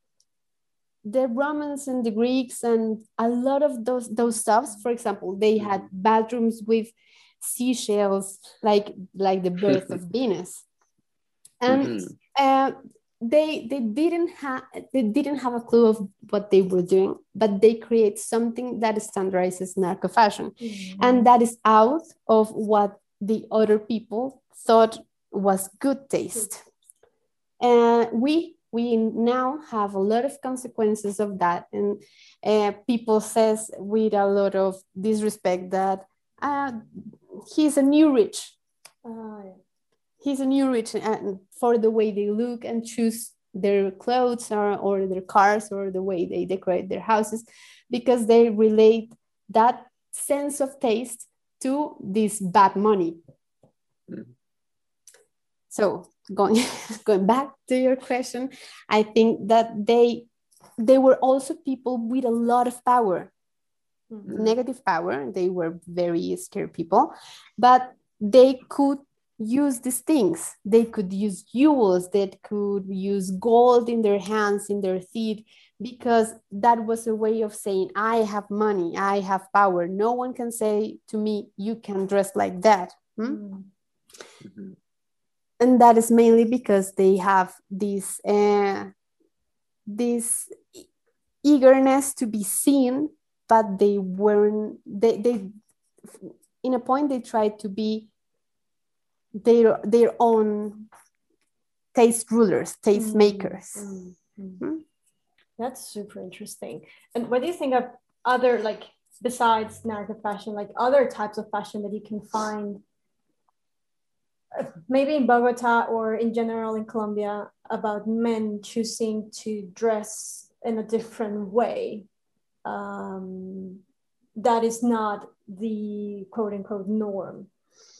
the Romans and the Greeks and a lot of those, those stuffs. For example, they had bathrooms with seashells, like, like the birth of Venus. And mm-hmm. uh, they they didn't have they didn't have a clue of what they were doing, but they create something that standardizes narco fashion, mm-hmm. and that is out of what the other people thought was good taste. And uh, we we now have a lot of consequences of that, and uh, people says with a lot of disrespect that uh, he's a new rich. Uh, yeah. He's a new rich, and for the way they look and choose their clothes or, or their cars or the way they decorate their houses, because they relate that sense of taste to this bad money. Mm. So going, going back to your question, I think that they, they were also people with a lot of power, mm-hmm. negative power. They were very scared people, but they could use these things. They could use jewels, they could use gold in their hands, in their teeth, because that was a way of saying, I have money, I have power. No one can say to me, you can dress like that. Hmm? Mm-hmm. And that is mainly because they have this, uh, this eagerness to be seen, but they weren't, they, they, in a point, they tried to be their their own taste rulers, taste makers. Mm-hmm. Mm-hmm. That's super interesting. And what do you think of other, like, besides narco fashion, like other types of fashion that you can find uh, maybe in Bogota or in general in Colombia, about men choosing to dress in a different way um, that is not the quote unquote norm?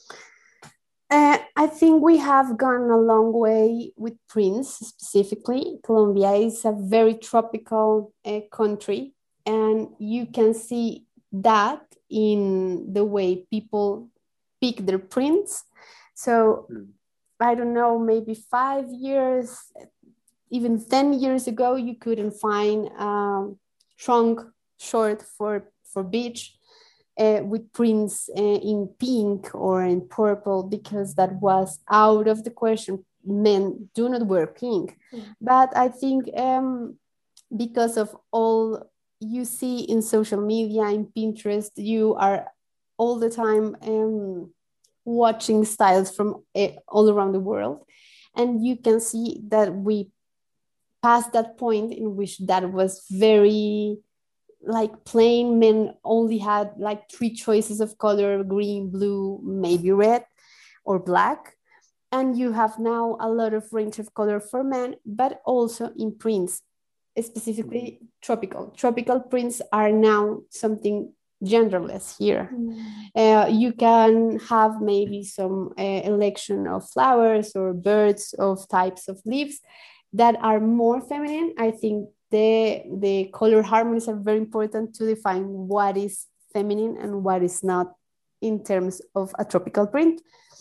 Uh, I think we have gone a long way with prints specifically. Colombia is a very tropical uh, country, and you can see that in the way people pick their prints. So mm. I don't know, maybe five years, even ten years ago, you couldn't find a trunk short for, for beach. Uh, with prints uh, in pink or in purple, because that was out of the question. Men do not wear pink. Mm-hmm. But I think um, because of all you see in social media, in Pinterest, you are all the time um, watching styles from uh, all around the world. And you can see that we past that point in which that was very like plain. Men only had like three choices of color: green, blue, maybe red or black. And you have now a lot of range of color for men, but also in prints, specifically tropical. Tropical prints are now something genderless here. Mm. Uh, you can have maybe some uh, election of flowers or birds of types of leaves that are more feminine. I think the, the color harmonies are very important to define what is feminine and what is not in terms of a tropical print.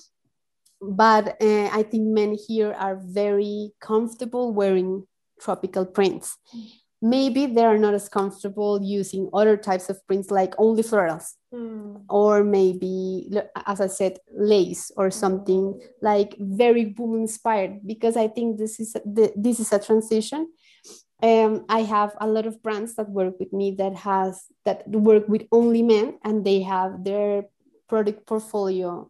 But uh, I think men here are very comfortable wearing tropical prints. Maybe they are not as comfortable using other types of prints like only florals, mm. or maybe, as I said, lace or something like very woman inspired, because I think this is the, this is a transition. Um, I have a lot of brands that work with me that has that work with only men, and they have their product portfolio.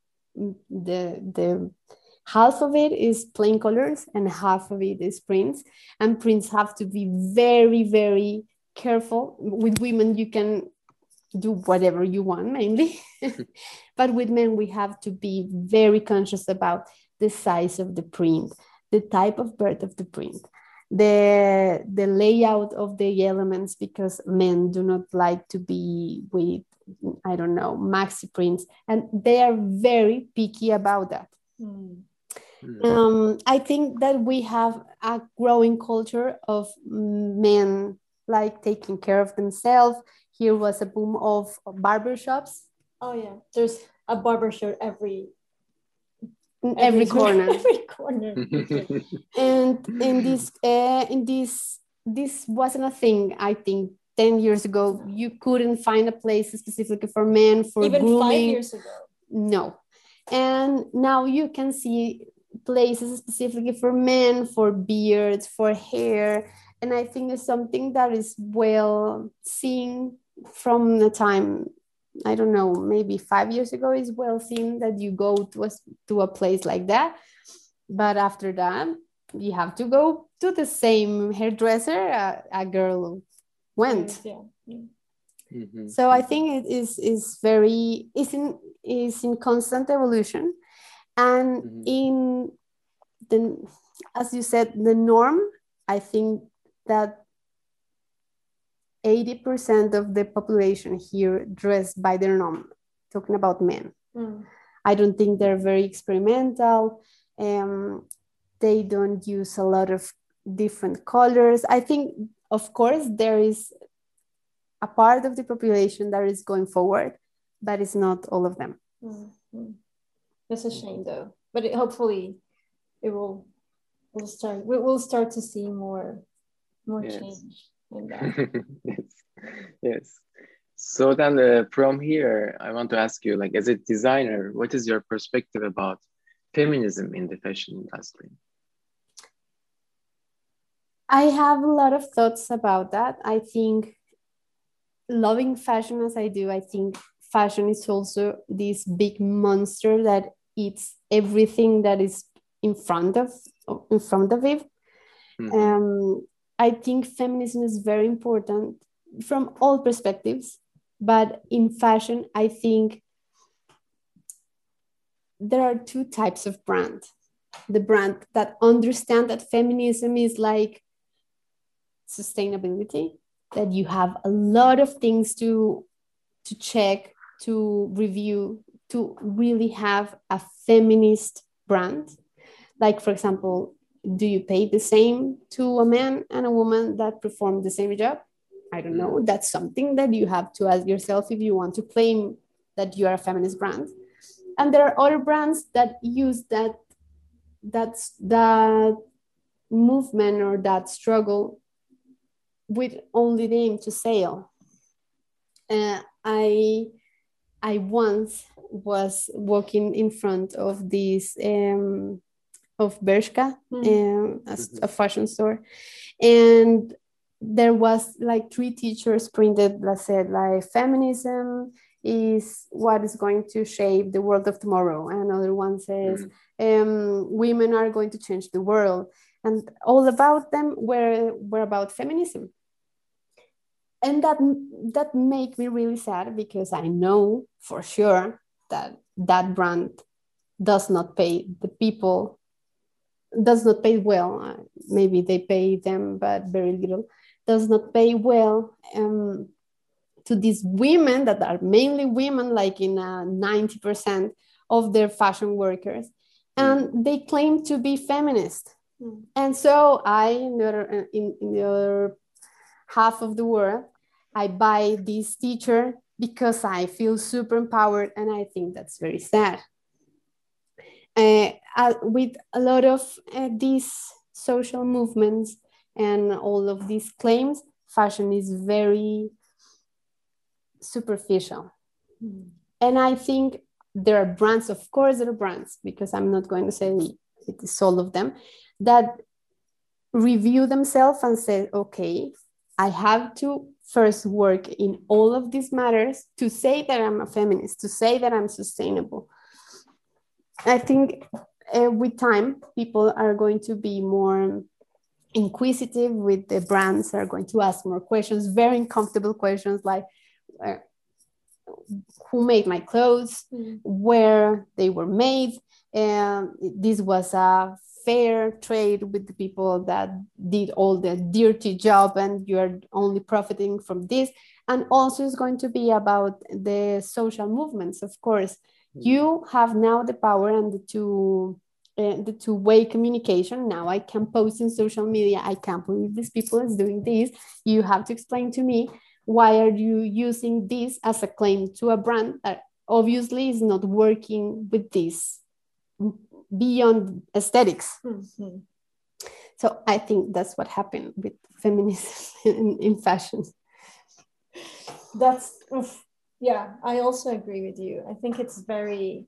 The the half of it is plain colors and half of it is prints, and prints have to be very, very careful. With women, you can do whatever you want mainly, but with men, we have to be very conscious about the size of the print, the type of bird of the print, the the layout of the elements, because men do not like to be with, I don't know, maxi prints, and they are very picky about that. Mm. Um, I think that we have a growing culture of men like taking care of themselves. Here was a boom of barbershops. Oh yeah, there's a barbershop every in every, every corner. Every corner. And in this, uh, in this, this wasn't a thing. I think ten years ago, you couldn't find a place specifically for men for even grooming. Five years ago. No, and now you can see places specifically for men, for beards, for hair, and I think it's something that is well seen from the time, I don't know, maybe five years ago is well seen that you go to a, to a place like that. But after that, you have to go to the same hairdresser a, a girl went. Yeah. Yeah. Mm-hmm. So I think it is is very is in is in constant evolution, and mm-hmm. in the, as you said, the norm. I think that eighty percent of the population here dress by their norm. Talking about men, mm. I don't think they're very experimental. Um, they don't use a lot of different colors. I think, of course, there is a part of the population that is going forward, but it's not all of them. Mm-hmm. That's a shame, though. But it, hopefully, it will will start. We will start to see more more yes. change in that. yes, yes. So then, uh, from here, I want to ask you, like, as a designer, what is your perspective about feminism in the fashion industry? I have a lot of thoughts about that. I think, loving fashion as I do, I think fashion is also this big monster that eats everything that is in front of in front of it. Mm-hmm. Um, I think feminism is very important from all perspectives, but in fashion, I think there are two types of brand. The brand that understand that feminism is like sustainability, that you have a lot of things to to check, to review, to really have a feminist brand. Like, for example, do you pay the same to a man and a woman that perform the same job? I don't know. That's something that you have to ask yourself if you want to claim that you are a feminist brand. And there are other brands that use that that's that movement or that struggle with only the aim to sell. Uh, I I once was walking in front of this um, of Bershka, mm. um, a, a fashion store, and there was like three teachers printed that said like feminism is what is going to shape the world of tomorrow, and another one says mm. um, women are going to change the world. and all about them were, were about feminism. And that, that made me really sad, because I know for sure that that brand does not pay the people, does not pay well. Uh, maybe they pay them, but very little, does not pay well um, to these women that are mainly women, like in uh, ninety percent of their fashion workers. And they claim to be feminist. Mm. And so I, in the, other, in, in the other half of the world, I buy this t-shirt because I feel super empowered, and I think that's very sad. Uh, uh, with a lot of uh, these social movements and all of these claims, fashion is very superficial. Mm. And I think there are brands, of course there are brands, because I'm not going to say it is all of them, that review themselves and say, okay, I have to first work in all of these matters to say that I'm a feminist, to say that I'm sustainable. I think uh, with time, people are going to be more inquisitive with the brands, are going to ask more questions, very uncomfortable questions like, uh, who made my clothes, mm. where they were made. And this was a fair trade with the people that did all the dirty job, and you're only profiting from this. And also it's going to be about the social movements, of course. Mm. You have now the power and the two uh, the two-way communication. Now I can post in social media, I can't believe these people is doing this. You have to explain to me, why are you using this as a claim to a brand that obviously is not working with this beyond aesthetics? Mm-hmm. So I think that's what happened with feminism in, in fashion. That's, oof. Yeah, I also agree with you. I think it's very,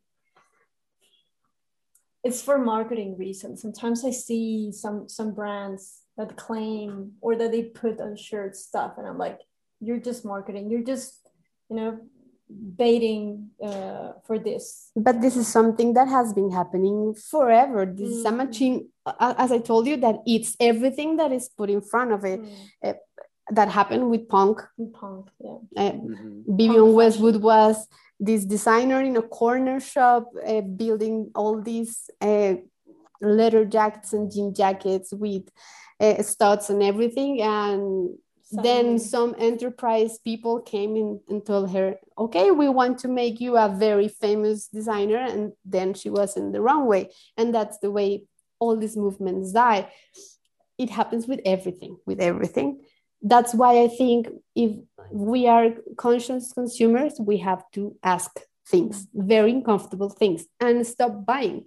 it's for marketing reasons. Sometimes I see some, some brands that claim, or that they put on shirt stuff, and I'm like, you're just marketing, you're just, you know, baiting uh, for this. But this is something that has been happening forever. This mm. is a machine, as I told you, that eats everything that is put in front of it. Mm. Uh, that happened with punk. Punk, yeah. Uh, mm-hmm. Vivienne Westwood was this designer in a corner shop, uh, building all these uh, leather jackets and jean jackets with uh, studs and everything, and then some enterprise people came in and told her, okay, we want to make you a very famous designer. And then she was in the wrong way. And that's the way all these movements die. It happens with everything, with everything. That's why I think if we are conscious consumers, we have to ask things, very uncomfortable things, and stop buying.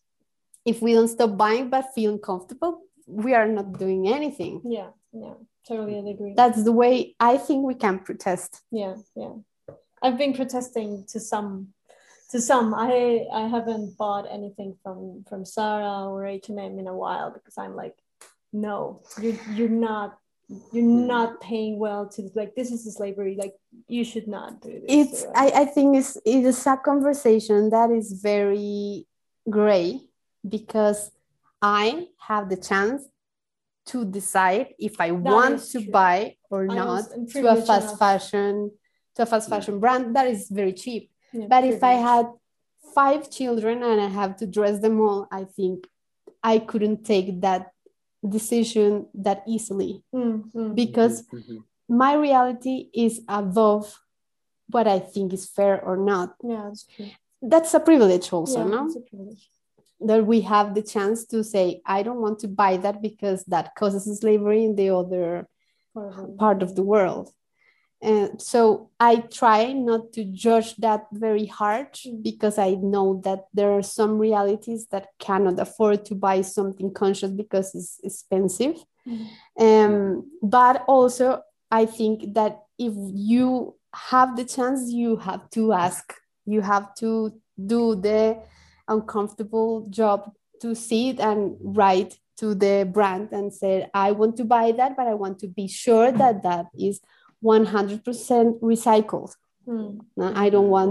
If we don't stop buying but feel uncomfortable, we are not doing anything. Yeah, yeah. Totally agree. That's the way I think we can protest. Yeah, yeah. I've been protesting to some, to some. I I haven't bought anything from from Zara or H and M in a while, because I'm like, no, you're you're not you're not paying well to, like, this is a slavery. Like, you should not do this. It's I I think it's it is a conversation that is very gray, because I have the chance to decide if I that want to true. buy or I not to a fast enough. fashion, to a fast fashion yeah. brand that is very cheap. Yeah, but if I had five children and I have to dress them all, I think I couldn't take that decision that easily, mm-hmm. because mm-hmm. my reality is above what I think is fair or not. Yeah, that's true. That's a privilege also, yeah, no? That's a privilege. That we have the chance to say, I don't want to buy that because that causes slavery in the other mm-hmm. part of the world. And so I try not to judge that very hard, mm-hmm. because I know that there are some realities that cannot afford to buy something conscious because it's expensive. Mm-hmm. Um, but also, I think that if you have the chance, you have to ask, you have to do the uncomfortable job to sit and write to the brand and say, I want to buy that, but I want to be sure that that is one hundred percent recycled. Mm. I don't want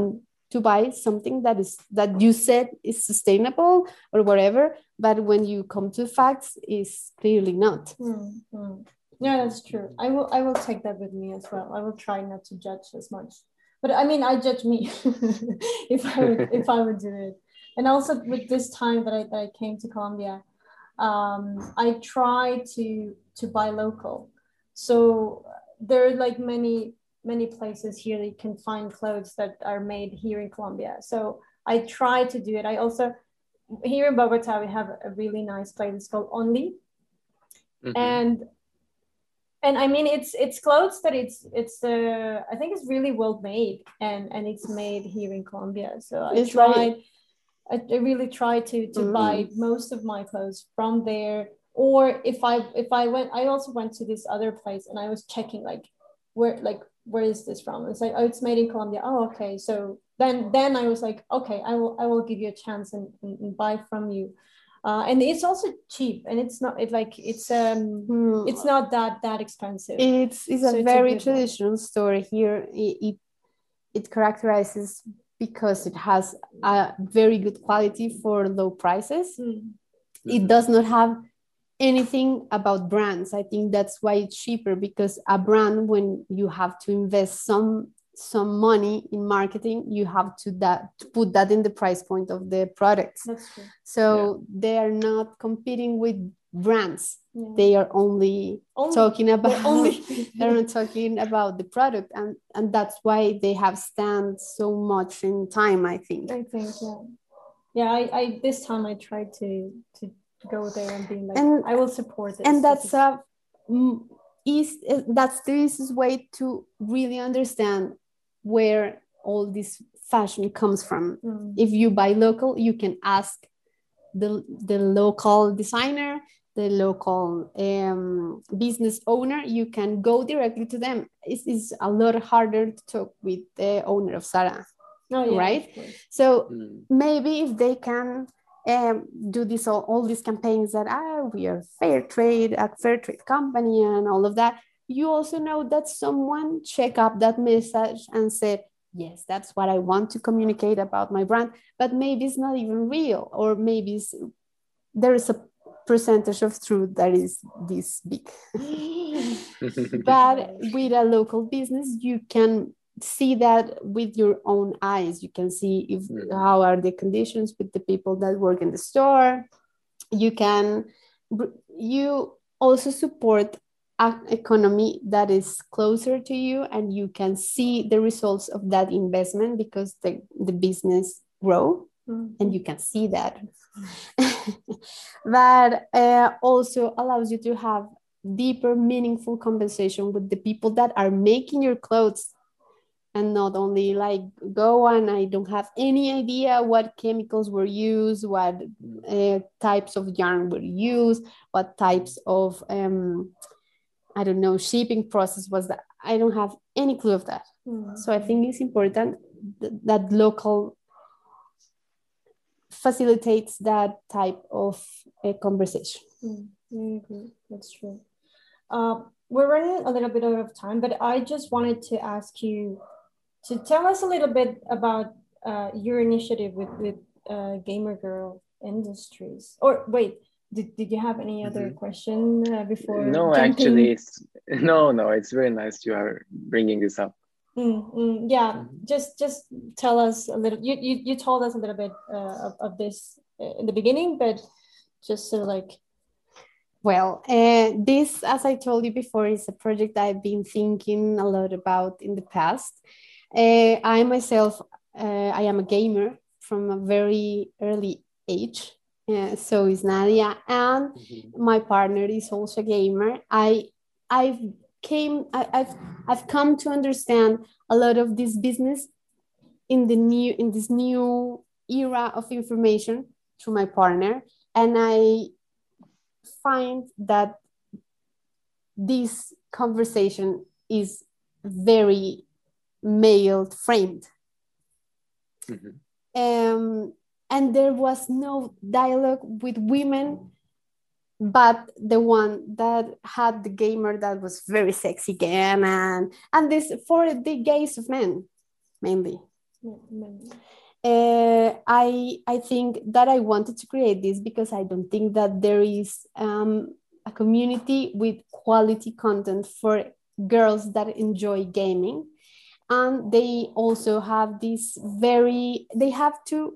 to buy something that is that you said is sustainable or whatever, but when you come to facts, is clearly not. Mm-hmm. Yeah, that's true. I will I will take that with me as well. I will try not to judge as much. But I mean, I judge me if I would if I would do it. And also with this time that I that I came to Colombia, um, I try to to buy local. So there are like many many places here that you can find clothes that are made here in Colombia. So I try to do it. I also here in Bogota we have a really nice place. It's called Only, mm-hmm. and and I mean it's it's clothes that it's it's uh, I think it's really well made and and it's made here in Colombia. So I it's tried. Right. I really try to to mm-hmm. buy most of my clothes from there. Or if I if I went, I also went to this other place and I was checking like where like where is this from? It's like, oh, it's made in Colombia. Oh, okay. So then then I was like, okay, I will I will give you a chance and, and, and buy from you. Uh, and it's also cheap, and it's not it like it's um mm. it's not that that expensive. It's it's a so very it's a traditional one. Store here. It, it it characterizes because it has a very good quality for low prices. Mm. It does not have anything about brands. I think that's why it's cheaper, because a brand, when you have to invest some some money in marketing, you have to that to put that in the price point of the products. That's true. So yeah. They are not competing with brands. Yeah. They are only, only talking about only they're not talking about the product, and and that's why they have stand so much in time. I think. I think yeah, yeah. I, I this time I tried to to go there and be like, and, I will support this. And that's a is that's the easiest way to really understand where all this fashion comes from. Mm. If you buy local, you can ask the the local designer, the local um, business owner. You can go directly to them. It's, it's a lot harder to talk with the owner of Zara, oh, yeah, right? So mm. maybe if they can um, do this all, all these campaigns that ah, we are fair trade, a fair trade company, and all of that. You also know that someone check up that message and said, yes, that's what I want to communicate about my brand, but maybe it's not even real, or maybe it's, there is a percentage of truth that is this big. But with a local business, you can see that with your own eyes. You can see if how are the conditions with the people that work in the store. You can, you also support an economy that is closer to you, and you can see the results of that investment because the, the business grow, mm-hmm. and you can see that. That uh, also allows you to have deeper, meaningful conversation with the people that are making your clothes, and not only like go and I don't have any idea what chemicals were used, what uh, types of yarn were used, what types of um, I don't know, shipping process was that. I don't have any clue of that. Mm-hmm. So I think it's important th- that local facilitates that type of a conversation. Mm-hmm. I agree. That's true. Uh, we're running a little bit out of time, but I just wanted to ask you to tell us a little bit about uh, your initiative with, with uh, Gamer Girl Industries. Or wait, Did, did you have any other mm-hmm. question uh, before? No, jumping? actually, it's no, no. It's very nice you are bringing this up. Mm-hmm. Yeah, mm-hmm. just just tell us a little. You you, you told us a little bit uh, of, of this in the beginning, but just so like. Well, uh, this, as I told you before, is a project I've been thinking a lot about in the past. Uh, I myself, uh, I am a gamer from a very early age. Uh, so is Nadia, and mm-hmm. my partner is also a gamer. I I've came I, I've I've come to understand a lot of this business in the new in this new era of information through my partner, and I find that this conversation is very male framed. Mm-hmm. Um. And there was no dialogue with women, but the one that had the gamer that was very sexy again, and and this for the gaze of men, mainly. Uh, I I think that I wanted to create this because I don't think that there is um, a community with quality content for girls that enjoy gaming, and they also have this very they have to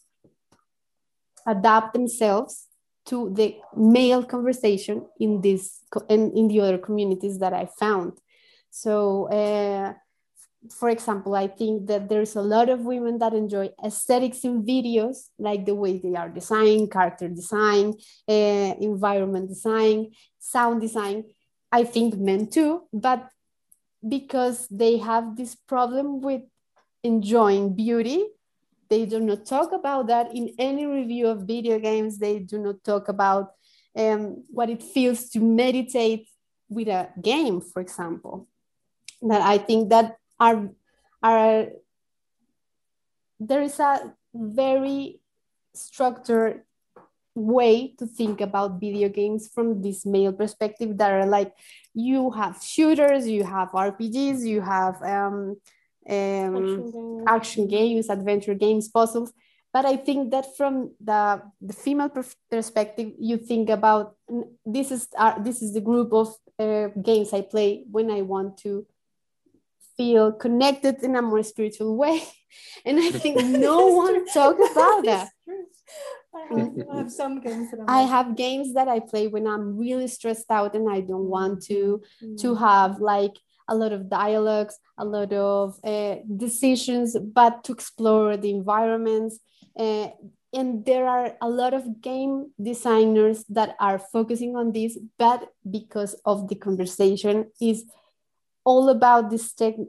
adapt themselves to the male conversation in this in, in the other communities that I found. So. Uh, For example, I think that there's a lot of women that enjoy aesthetics in videos, like the way they are designed, character design, uh, environment design, sound design. I think men too, but because they have this problem with enjoying beauty, they do not talk about that in any review of video games. They do not talk about um, what it feels to meditate with a game, for example. That I think that are are there is a very structured way to think about video games from this male perspective that are like you have shooters, you have R P Gs, you have um, um, action, games. action games, adventure games, puzzles. But I think that from the, the female perspective, you think about this is uh, this is the group of uh, games I play when I want to feel connected in a more spiritual way. And I think no one talks about that. I have, I have some games that I have games that I play when I'm really stressed out and I don't want to mm-hmm. to have like a lot of dialogues, a lot of uh, decisions, but to explore the environments. Uh, and there are a lot of game designers that are focusing on this, but because of the conversation is all about these te-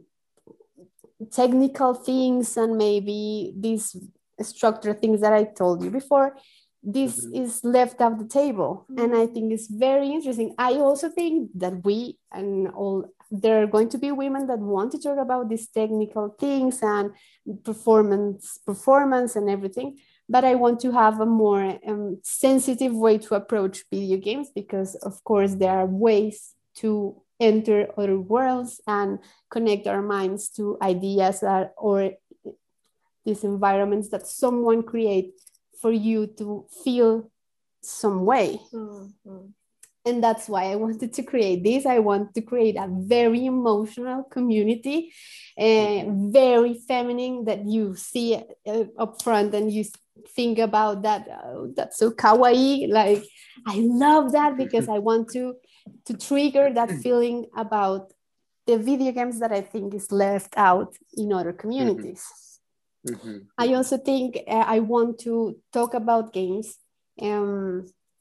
technical things and maybe these structured things that I told you before, this mm-hmm. is left off the table. Mm-hmm. And I think it's very interesting. I also think that we and all, there are going to be women that want to talk about these technical things and performance, performance and everything. But I want to have a more um, sensitive way to approach video games because, of course, there are ways to enter other worlds and connect our minds to ideas that, or these environments that someone creates for you to feel some way. Mm-hmm. And that's why I wanted to create this. I want to create a very emotional community, uh, very feminine, that you see uh, up front and you think about that. Oh, that's so kawaii. Like, I love that because I want to, to trigger that feeling about the video games that I think is left out in other communities. Mm-hmm. Mm-hmm. I also think uh, I want to talk about games um,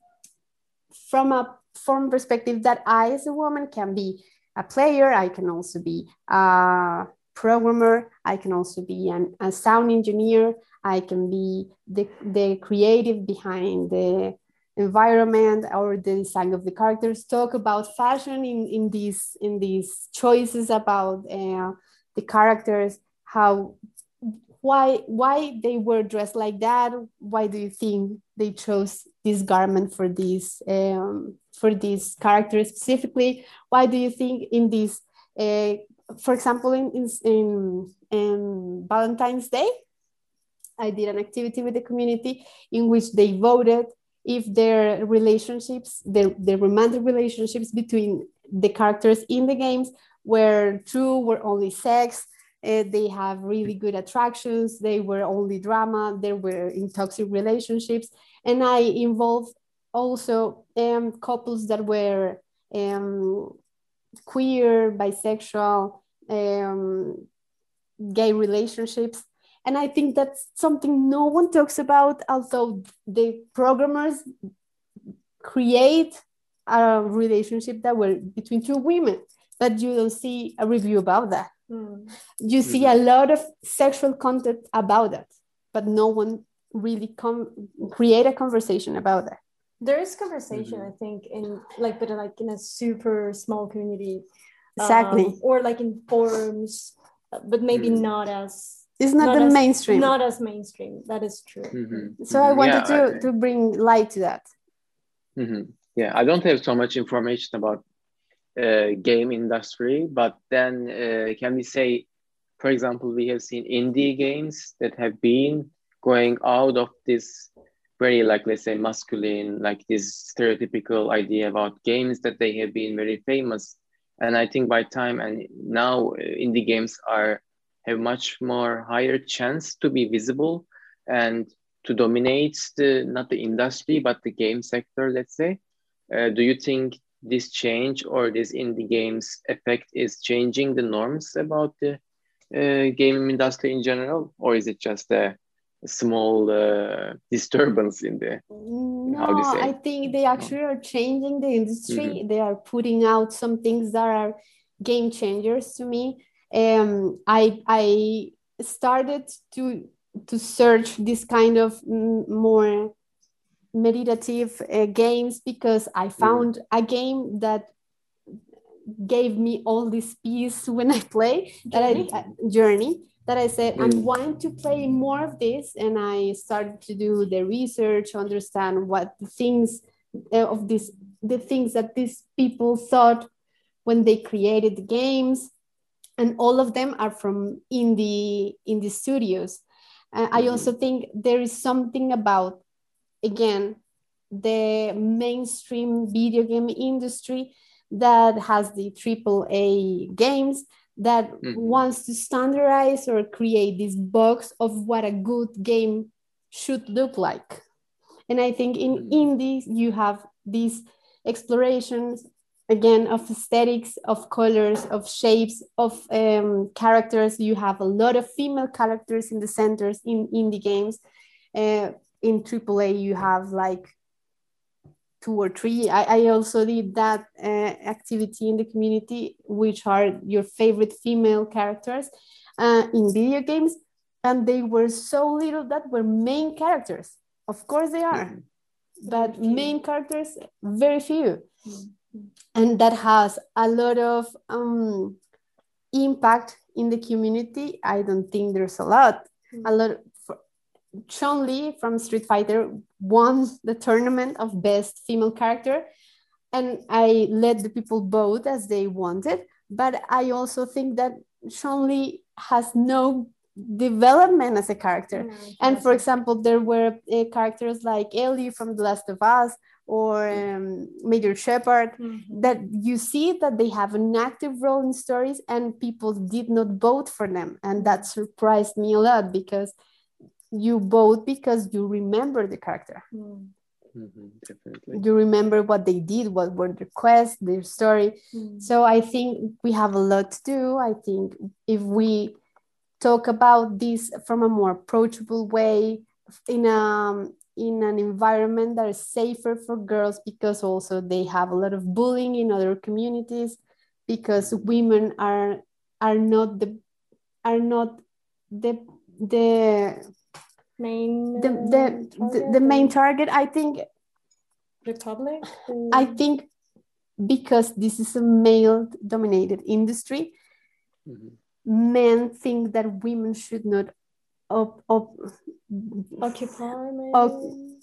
from a from perspective that I, as a woman, can be a player. I can also be a programmer. I can also be an, a sound engineer. I can be the, the creative behind the environment or the design of the characters. Talk about fashion in, in these in these choices about uh, the characters, how why why they were dressed like that. Why do you think they chose this garment for these um, for these characters specifically? Why do you think in this, uh, for example, in, in in Valentine's Day, I did an activity with the community in which they voted if their relationships, their, their romantic relationships between the characters in the games were true, were only sex, uh, they have really good attractions, they were only drama, they were in toxic relationships. And I involved also um, couples that were um, queer, bisexual, um, gay relationships. And I think that's something no one talks about, although the programmers create a relationship that were between two women, but you don't see a review about that. Mm. You see mm-hmm. a lot of sexual content about that, but no one really com- create a conversation about that. There is conversation, mm-hmm. I think, in like, but like in a super small community, exactly, um, or like in forums, but maybe mm. not as. It's not, not the as, mainstream. Not as mainstream. That is true. Mm-hmm. So I wanted yeah, to, I, to bring light to that. Mm-hmm. Yeah, I don't have so much information about uh, game industry, but then uh, can we say for example, we have seen indie games that have been going out of this very, like, let's say, masculine, like this stereotypical idea about games, that they have been very famous. And I think by time and now indie games are have much more higher chance to be visible and to dominate the, not the industry, but the game sector, let's say. Uh, do you think this change or this indie games effect is changing the norms about the uh, game industry in general? Or is it just a, a small uh, disturbance in the, No, how do you say? I think they actually are changing the industry. Mm-hmm. They are putting out some things that are game changers to me. Um, I I started to to search this kind of m- more meditative uh, games because I found mm. a game that gave me all this peace when I play. Journey? That I, uh, journey that I said, mm. I'm wanting to play more of this, and I started to do the research, understand what the things uh, of this, the things that these people thought when they created the games, and all of them are from indie indie studios. Uh, mm-hmm. I also think there is something about, again, the mainstream video game industry that has the triple A games that mm-hmm. wants to standardize or create this box of what a good game should look like. And I think in mm-hmm. indies, you have these explorations, again, of aesthetics, of colors, of shapes, of um, characters. You have a lot of female characters in the centers in indie games. Uh, in triple A, you have like two or three. I, I also did that uh, activity in the community, which are your favorite female characters uh, in video games. And they were so little that were main characters. Of course they are, mm-hmm. but main characters, very few. Mm-hmm. And that has a lot of um, impact in the community. I don't think there's a lot. Mm-hmm. A lot of, Chun-Li from Street Fighter won the tournament of best female character, and I let the people vote as they wanted. But I also think that Chun-Li has no development as a character. Mm-hmm. And for example, there were uh, characters like Ellie from The Last of Us or um, Major Shepard, mm-hmm. that you see that they have an active role in stories and people did not vote for them. And that surprised me a lot, because you vote because you remember the character. Mm-hmm, definitely. You remember what they did, what were their quests, their story. Mm-hmm. So I think we have a lot to do. I think if we talk about this from a more approachable way, in a in an environment that is safer for girls, because also they have a lot of bullying in other communities, because women are are not the are not the the main the the, the, the main target. I think the public. I think because this is a male dominated industry, mm-hmm. men think that women should not op, op, occupy op,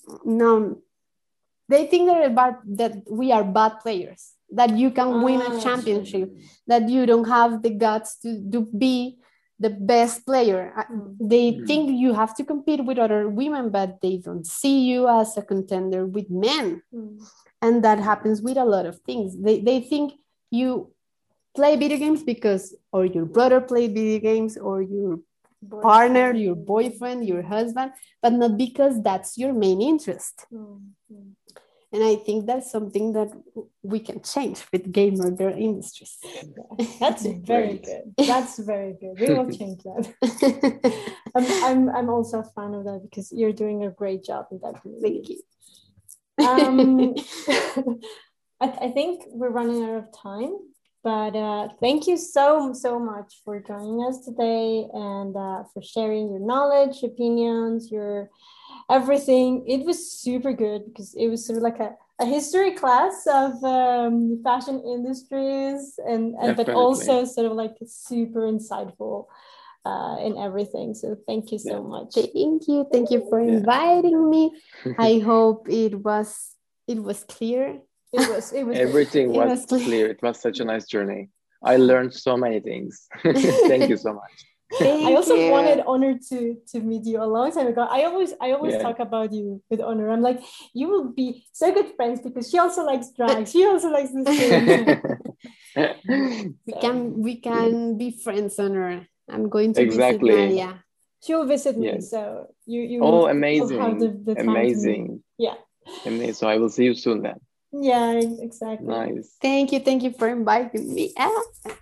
no they think that about that we are bad players, that you can ah, win a championship, that you don't have the guts to, to be the best player. They mm-hmm. think you have to compete with other women, but they don't see you as a contender with men. Mm-hmm. And that happens with a lot of things. They, they think you play video games because, or your brother played video games, or your boyfriend. partner, your boyfriend, your husband, but not because that's your main interest. Mm-hmm. And I think that's something that we can change with gamer girl industries. That's very good. That's very good. We will change that. I'm, I'm, I'm also a fan of that, because you're doing a great job in that community. Thank you. Um, I, I think we're running out of time, but uh, thank you so, so much for joining us today, and uh, for sharing your knowledge, opinions, your everything. It was super good, because it was sort of like a, a history class of um, fashion industries, and, and but also sort of like super insightful uh, in everything. So thank you so yeah. much. Thank you. Thank you for inviting yeah. me. I hope it was it was clear. It was. It was. Everything was, was clear. clear. It was such a nice journey. I learned so many things. Thank you so much. Thank I also you. wanted Honor to to meet you a long time ago. I always I always Yeah. talk about you with Honor. I'm like, you will be so good friends because she also likes drag. She also likes this thing. We So, can we can be friends, Honor. I'm going to Exactly. visit Nadia. she will visit me, Yes. so you you Oh, will amazing. have the, the time to meet. Amazing. Yeah. Amazing. So I will see you soon then. Yeah, exactly. Nice. Thank you, thank you for inviting me. Ah.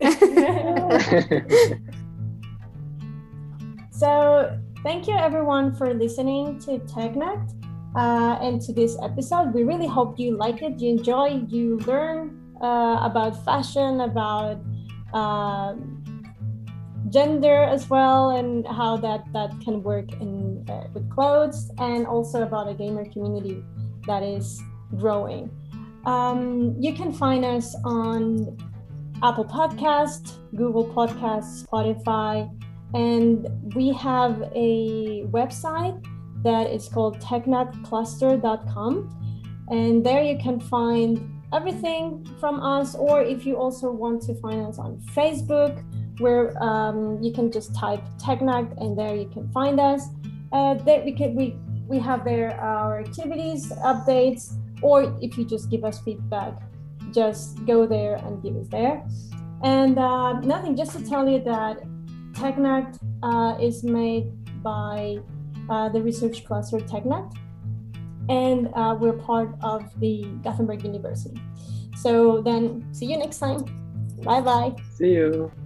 So thank you everyone for listening to TechNet uh, and to this episode. We really hope you liked it, you enjoyed, you learned uh, about fashion, about uh, gender as well, and how that that can work in uh, with clothes, and also about a gamer community that is growing. Um, you can find us on Apple Podcast, Google Podcasts, Spotify, and we have a website that is called technet cluster dot com, and there you can find everything from us, or if you also want to find us on Facebook, where um, you can just type TechNet and there you can find us. Uh, there we can we we have there our activities updates, or if you just give us feedback, just go there and give us there. And uh, nothing, just to tell you that TechNet uh, is made by uh, the research cluster TechNet, and uh, we're part of the Gothenburg University. So then, see you next time. Bye bye. See you.